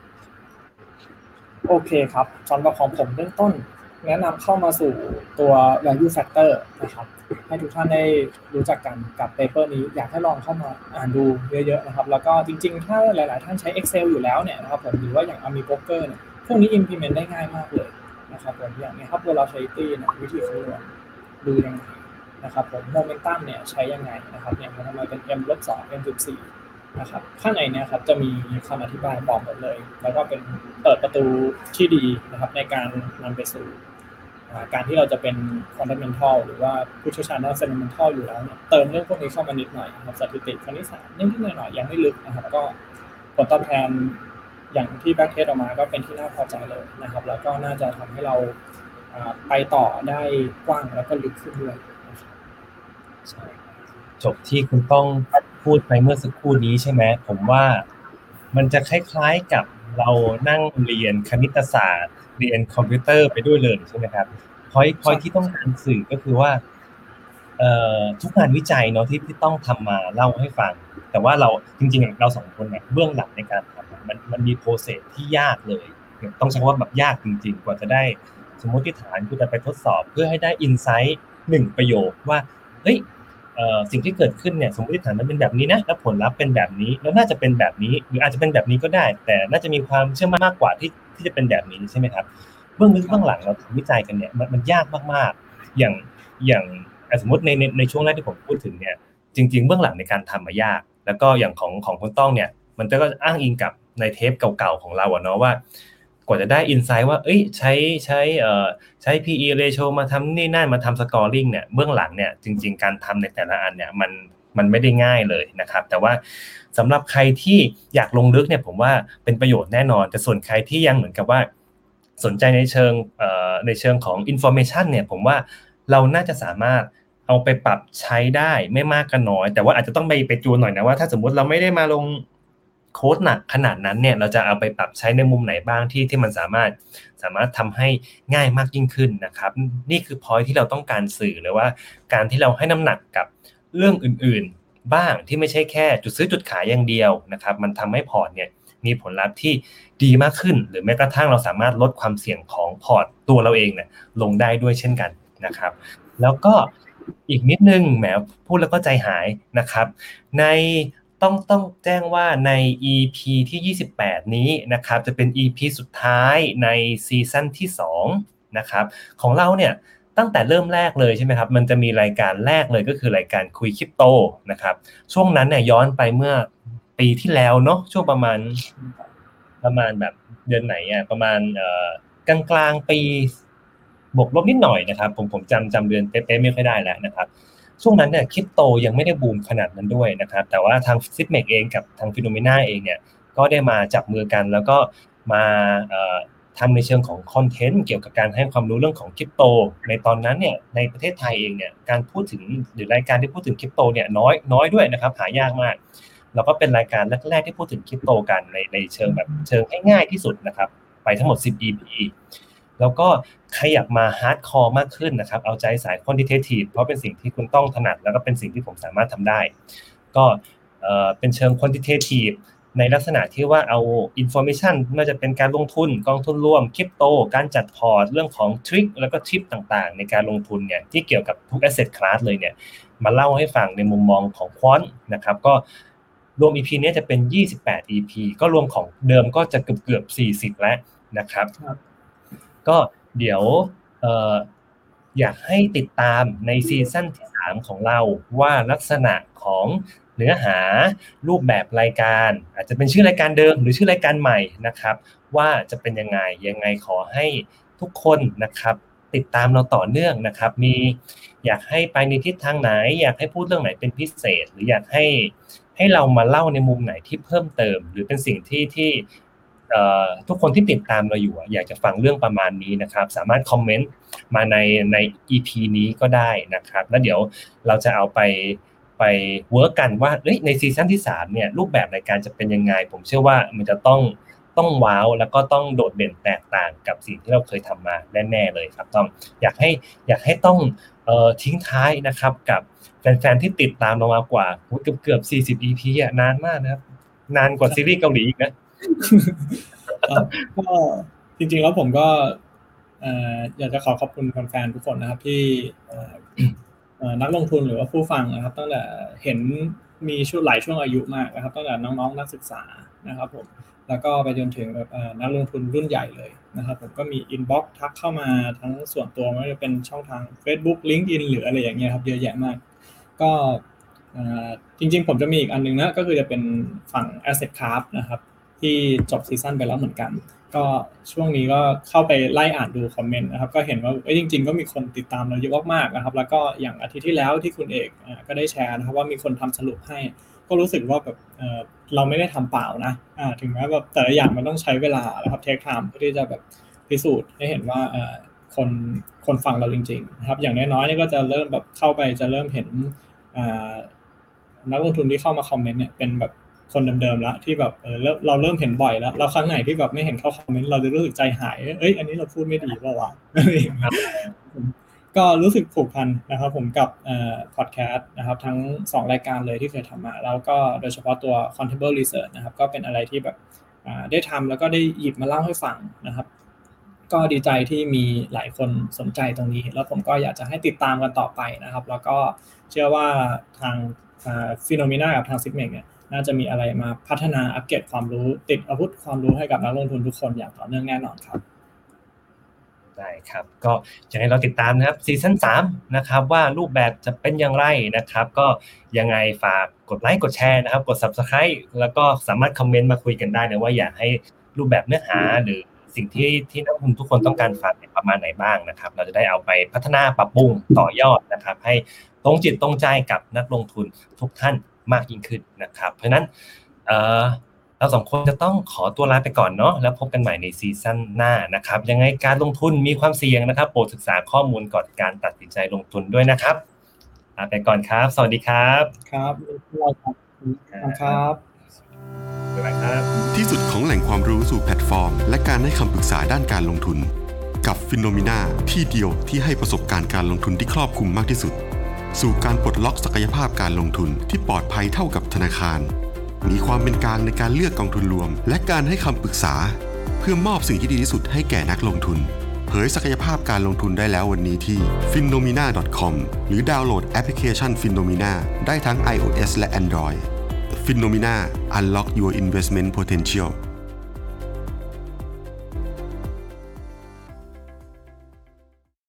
โอเคครับสำหรับของผมเบื้องต้นแนะนำเข้ามาสู่ตัว value factor นะครับให้ทุกท่านได้รู้จักกันกับเปเปอร์นี้อยากให้ลองเข้ามาอ่านดูเยอะๆนะครับแล้วก็จริงๆถ้าหลายๆท่านใช้ Excel อยู่แล้วเนี่ยนะครับผมหรือว่าอย่าง Ami Broker เนี่ยพวกนี้ implement ได้ง่ายมากเลยนะครับผมอย่างนี้ครับ volatility เนี่ยวิธีคำนวณดูยังไงนะครับผม momentum เนี่ยใช้ยังไงนะครับเนี่ยมันทำมาเป็น M ลบสอง M สิบสี่นะครับข้างในเนี่ยครับจะมีคำอธิบายบอกหมดเลยแล้วก็เป็นเปิดประตูที่ดีนะครับในการนำไปสู่การที่เราจะเป็น fundamental หรือว่าผู้เชี่ยวชาญด้าน fundamental อยู่แล้วเนี่ยเติมเรื่องพวกนี้เข้ามานิดหน่อยนะครับสถิติคณิตศาสตร์นิดๆหน่อยๆยังไม่ลึกนะครับก็ผลตอบแทนอย่างที่แบ็คเทสออกมาก็เป็นที่น่าพอใจเลยนะครับแล้วก็น่าจะทำให้เราไปต่อได้กว้างแล้วก็ลึกขึ้นด้วยจบที่คุณต้องพูดไปเมื่อสักครู่นี้ใช่ไหมผมว่ามันจะคล้ายๆกับเรานั่งเรียนคณิตศาสตร์เรียนคอมพิวเตอร์ไปด้วยเลยใช่ไหมครับพอยต์พอยต์ที่ต้องการสื่อก็คือว่าเอ่อทุกงานวิจัยเนาะที่ที่ต้องทำมาเล่าให้ฟังแต่ว่าเราจริงๆเราสองคนเนี่ยเบื้องหลังในการทำมันมันมีโปรเซสที่ยากเลยต้องใช้คำว่าแบบยากจริงๆกว่าจะได้สมมติฐานคุณจะไปทดสอบเพื่อให้ได้อินไซต์หนึ่งประโยคว่าเฮ้ยเอ่อสิ่งที่เกิดขึ้นเนี่ยสมมติฐานมันเป็นแบบนี้นะแล้วผลลัพธ์เป็นแบบนี้แล้วน่าจะเป็นแบบนี้หรืออาจจะเป็นแบบนี้ก็ได้แต่น่าจะมีความเชื่อมั่นมากกว่าที่ที่จะเป็นแบบนี้ใช่ไหมครับเบื้องลึกเบื้องหลังเราทำวิจัยกันเนี่ยมันมันยากมากๆอย่างอย่างสมมติในในในช่วงแรกที่ผมพูดถึงเนี่ยจริงๆเบื้องหลังในการทำมายากแล้วก็อย่างของของคุณต้องเนี่ยมันก็อ้างอิงกับในเทปเก่าๆของเราอะเนาะว่ากว่าจะได้อินไซต์ว่าเอ้ยใช้ใช้เอ่อใช้ พี อี ratio มาทำนี่นั่นมาทำ scoring เนี่ยเบื้องหลังเนี่ยจริงๆการทำในแต่ละอันเนี่ยมันมันไม่ได้ง่ายเลยนะครับแต่ว่าสำหรับใครที่อยากลงลึกเนี่ยผมว่าเป็นประโยชน์แน่นอนแต่ส่วนใครที่ยังเหมือนกับว่าสนใจในเชิงเอ่อในเชิงของ information เนี่ยผมว่าเราน่าจะสามารถเอาไปปรับใช้ได้ไม่มากก็น้อยแต่ว่าอาจจะต้องไปไปจูนหน่อยนะว่าถ้าสมมุติเราไม่ได้มาลงโค้ดหนักขนาดนั้นเนี่ยเราจะเอาไปปรับใช้ในมุมไหนบ้างที่ที่มันสามารถสามารถทำให้ง่ายมากยิ่งขึ้นนะครับนี่คือ point ที่เราต้องการสื่อเลยว่าการที่เราให้น้ำหนักกับเรื่องอื่นๆบ้างที่ไม่ใช่แค่จุดซื้อจุดขายอย่างเดียวนะครับมันทำให้พอร์ตเนี่ยมีผลลัพธ์ที่ดีมากขึ้นหรือแม้กระทั่งเราสามารถลดความเสี่ยงของพอร์ตตัวเราเองเนี่ยลงได้ด้วยเช่นกันนะครับแล้วก็อีกนิดนึงแหมพูดแล้วก็ใจหายนะครับในต้องต้องแจ้งว่าใน อี พี ที่ยี่สิบแปดนี้นะครับจะเป็น อี พี สุดท้ายในซีซั่นที่สองนะครับของเราเนี่ยตั้งแต่เริ่มแรกเลยใช่ไหมครับมันจะมีรายการแรกเลยก็คือรายการคุยคริปโตนะครับช่วงนั้นเนี่ยย้อนไปเมื่อปีที่แล้วเนาะช่วงประมาณประมาณแบบเดือนไหนอ่ะประมาณเอ่อกลางๆปีบวกลบนิดหน่อยนะครับผมผมจำจำเดือนเป๊ะๆไม่ค่อยได้แล้วนะครับช่วงนั้นเนี่ยคริปโตยังไม่ได้บูมขนาดนั้นด้วยนะครับแต่ว่าทาง ซิปเมก เองกับทาง Phenomena เองเนี่ยก็ได้มาจับมือกันแล้วก็มาเอ่อทำในเชิงของคอนเทนต์เกี่ยวกับการให้ความรู้เรื่องของคริปโตในตอนนั้นเนี่ยในประเทศไทยเองเนี่ยการพูดถึงหรือรายการที่พูดถึงคริปโตเนี่ยน้อยน้อยด้วยนะครับหายากมากแล้วก็เป็นรายการแรกๆที่พูดถึงคริปโตกันในในเชิงแบบเชิงง่ายๆที่สุดนะครับไปทั้งหมดสิบ อี พี แล้วก็ขยับมาฮาร์ดคอร์มากขึ้นนะครับเอาใจสาย quantitative เพราะเป็นสิ่งที่คุณต้องถนัดแล้วก็เป็นสิ่งที่ผมสามารถทำได้ก็เอ่อเป็นเชิง quantitative ในลักษณะที่ว่าเอา information ไม่ว่าจะเป็นการลงทุนกองทุนรวมคริปโตการจัดพอร์ตเรื่องของทริคแล้วก็ทิปต่างๆในการลงทุนเนี่ยที่เกี่ยวกับทุก asset class เลยเนี่ยมาเล่าให้ฟังในมุมมองของ quant นะครับก็รวม อี พี นี้จะเป็นยี่สิบแปด อี พี ก็รวมของเดิมก็จะเกือบๆสี่สิบแล้วนะครับก็เดี๋ยวเอ่ออยากให้ติดตามในซีซั่นที่สามของเราว่าลักษณะของเนื้อหารูปแบบรายการอาจจะเป็นชื่อรายการเดิมหรือชื่อรายการใหม่นะครับว่าจะเป็นยังไงยังไงขอให้ทุกคนนะครับติดตามเราต่อเนื่องนะครับมีอยากให้ไปในทิศทางไหนอยากให้พูดเรื่องไหนเป็นพิเศษหรืออยากให้ให้เรามาเล่าในมุมไหนที่เพิ่มเติมหรือเป็นสิ่งที่ที่ทุกคนที่ติดตามเราอยู่อยากจะฟังเรื่องประมาณนี้นะครับสามารถคอมเมนต์มาในใน อี พี นี้ก็ได้นะครับแล้วเดี๋ยวเราจะเอาไปไปเวิร์กกันว่าเอ้ยในซีซั่นที่สามเนี่ยรูปแบบรายการจะเป็นยังไงผมเชื่อว่ามันจะต้องต้องว้าวแล้วก็ต้องโดดเด่นแตกต่างกับสิ่งที่เราเคยทำมาแน่ๆเลยครับต้องอยากให้อยากให้ต้องเอ่อทิ้งท้ายนะครับกับแฟนๆที่ติดตามเรามากว่าเกือบๆสี่สิบ อี พี อ่ะนานมากนะครับนานกว่าซีรีส์เกาหลีอีกนะก็จริงๆแล้วผมก็อยากจะขอขอบคุณแฟนๆทุกคนนะครับที่นักลงทุนหรือว่าผู้ฟังนะครับตั้งแต่เห็นมีช่วงหลายช่วงอายุมากนะครับตั้งแต่น้องๆนักศึกษานะครับผมแล้วก็ไปจนถึงแบบนักลงทุนรุ่นใหญ่เลยนะครับผมก็มีอินบ็อกซ์ทักเข้ามาทั้งส่วนตัวไม่ว่าจะเป็นช่องทาง Facebook LinkedIn หรืออะไรอย่างเงี้ยครับเยอะแยะมากก็จริงๆผมจะมีอีกอันนึงนะก็คือจะเป็นฝั่ง Asset Class นะครับที่จบซีซั่นไปแล้วเหมือนกันก็ช่วงนี้ก็เข้าไปไล่อ่านดูคอมเมนต์นะครับก็เห็นว่าเอ้ยจริงๆก็มีคนติดตามเราเยอะมากๆนะครับแล้วก็อย่างอาทิตย์ที่แล้วที่คุณเอกอ่าก็ได้แชร์นะครับว่ามีคนทำสรุปให้ก็รู้สึกว่าแบบเออเราไม่ได้ทำเปล่านะอ่าถึงแม้แบบแต่ละอย่างมันต้องใช้เวลานะครับเทคไทม์เพื่อที่จะแบบพิสูจน์ให้เห็นว่าเออคนคนฟังเราจริงๆนะครับอย่างน้อยๆนี่ก็จะเริ่มแบบเข้าไปจะเริ่มเห็นอ่านักลงทุนที่เข้ามาคอมเมนต์เนี่ยเป็นแบบคนเดิมๆแล้วที่แบบเออเราเริ่มเห็นบ่อยแล้วเราครั้งไหนที่แบบไม่เห็นเข้าคอมเมนต์เราจะรู้สึกใจหายเอ้ยอันนี้เราพูดไม่ดีป่าววะก็รู้สึกผูกพันนะครับผมกับเอ่อพอดแคสต์นะครับทั้งสองรายการเลยที่เคยทำมาแล้วก็โดยเฉพาะตัว Contable Research นะครับก็เป็นอะไรที่แบบอ่าได้ทำแล้วก็ได้หยิบมาเล่าให้ฟังนะครับก็ดีใจที่มีหลายคนสนใจตรงนี้แล้วผมก็อยากจะให้ติดตามกันต่อไปนะครับแล้วก็เชื่อว่าทางอ่า Phenomena กับทาง ซิปเมก เนี่ยน่าจะมีอะไรมาพัฒนาอัปเกรดความรู้ติดอาวุธความรู้ให้กับนักลงทุนทุกคนอย่างต่อเนื่องแน่นอนครับได้ครับก็อยากให้เราติดตามนะครับซีซั่นสามนะครับว่ารูปแบบจะเป็นอย่างไรนะครับก็ยังไงฝากกดไลค์กดแชร์นะครับกด Subscribe แล้วก็สามารถคอมเมนต์มาคุยกันได้นะว่าอยากให้รูปแบบเนื้อหาหรือสิ่งที่ที่นักลงทุนทุกคนต้องการฟังประมาณไหนบ้างนะครับเราจะได้เอาไปพัฒนาปรับปรุงต่อยอดนะครับให้ตรงจิตตรงใจกับนักลงทุนทุกท่านมากยิ่งขึ้นนะครับเพราะฉะนั้นเอ่อเราสองคนจะต้องขอตัวลาไปก่อนเนาะแล้วพบกันใหม่ในซีซั่นหน้านะครับยังไงการลงทุนมีความเสี่ยงนะครับโปรดศึกษาข้อมูลก่อนการตัดสินใจลงทุนด้วยนะครับลาไปก่อนครับสวัสดีครับครับเราครับครับบ๊ายบายครับที่สุดของแหล่งความรู้สู่แพลตฟอร์มและการให้คำปรึกษาด้านการลงทุนกับ Phenomena ที่เดียวที่ให้ประสบการณ์การลงทุนที่ครอบคลุมมากที่สุดสู่การปลดล็อกศักยภาพการลงทุนที่ปลอดภัยเท่ากับธนาคารมีความเป็นกลางในการเลือกกองทุนรวมและการให้คำปรึกษาเพื่อมอบสิ่งที่ดีที่สุดให้แก่นักลงทุนเผยศักยภาพการลงทุนได้แล้ววันนี้ที่ ฟินโนมีนา ดอท คอม หรือดาวน์โหลดแอปพลิเคชัน Phenomena ได้ทั้ง iOS และ Android Phenomena Unlock Your Investment Potential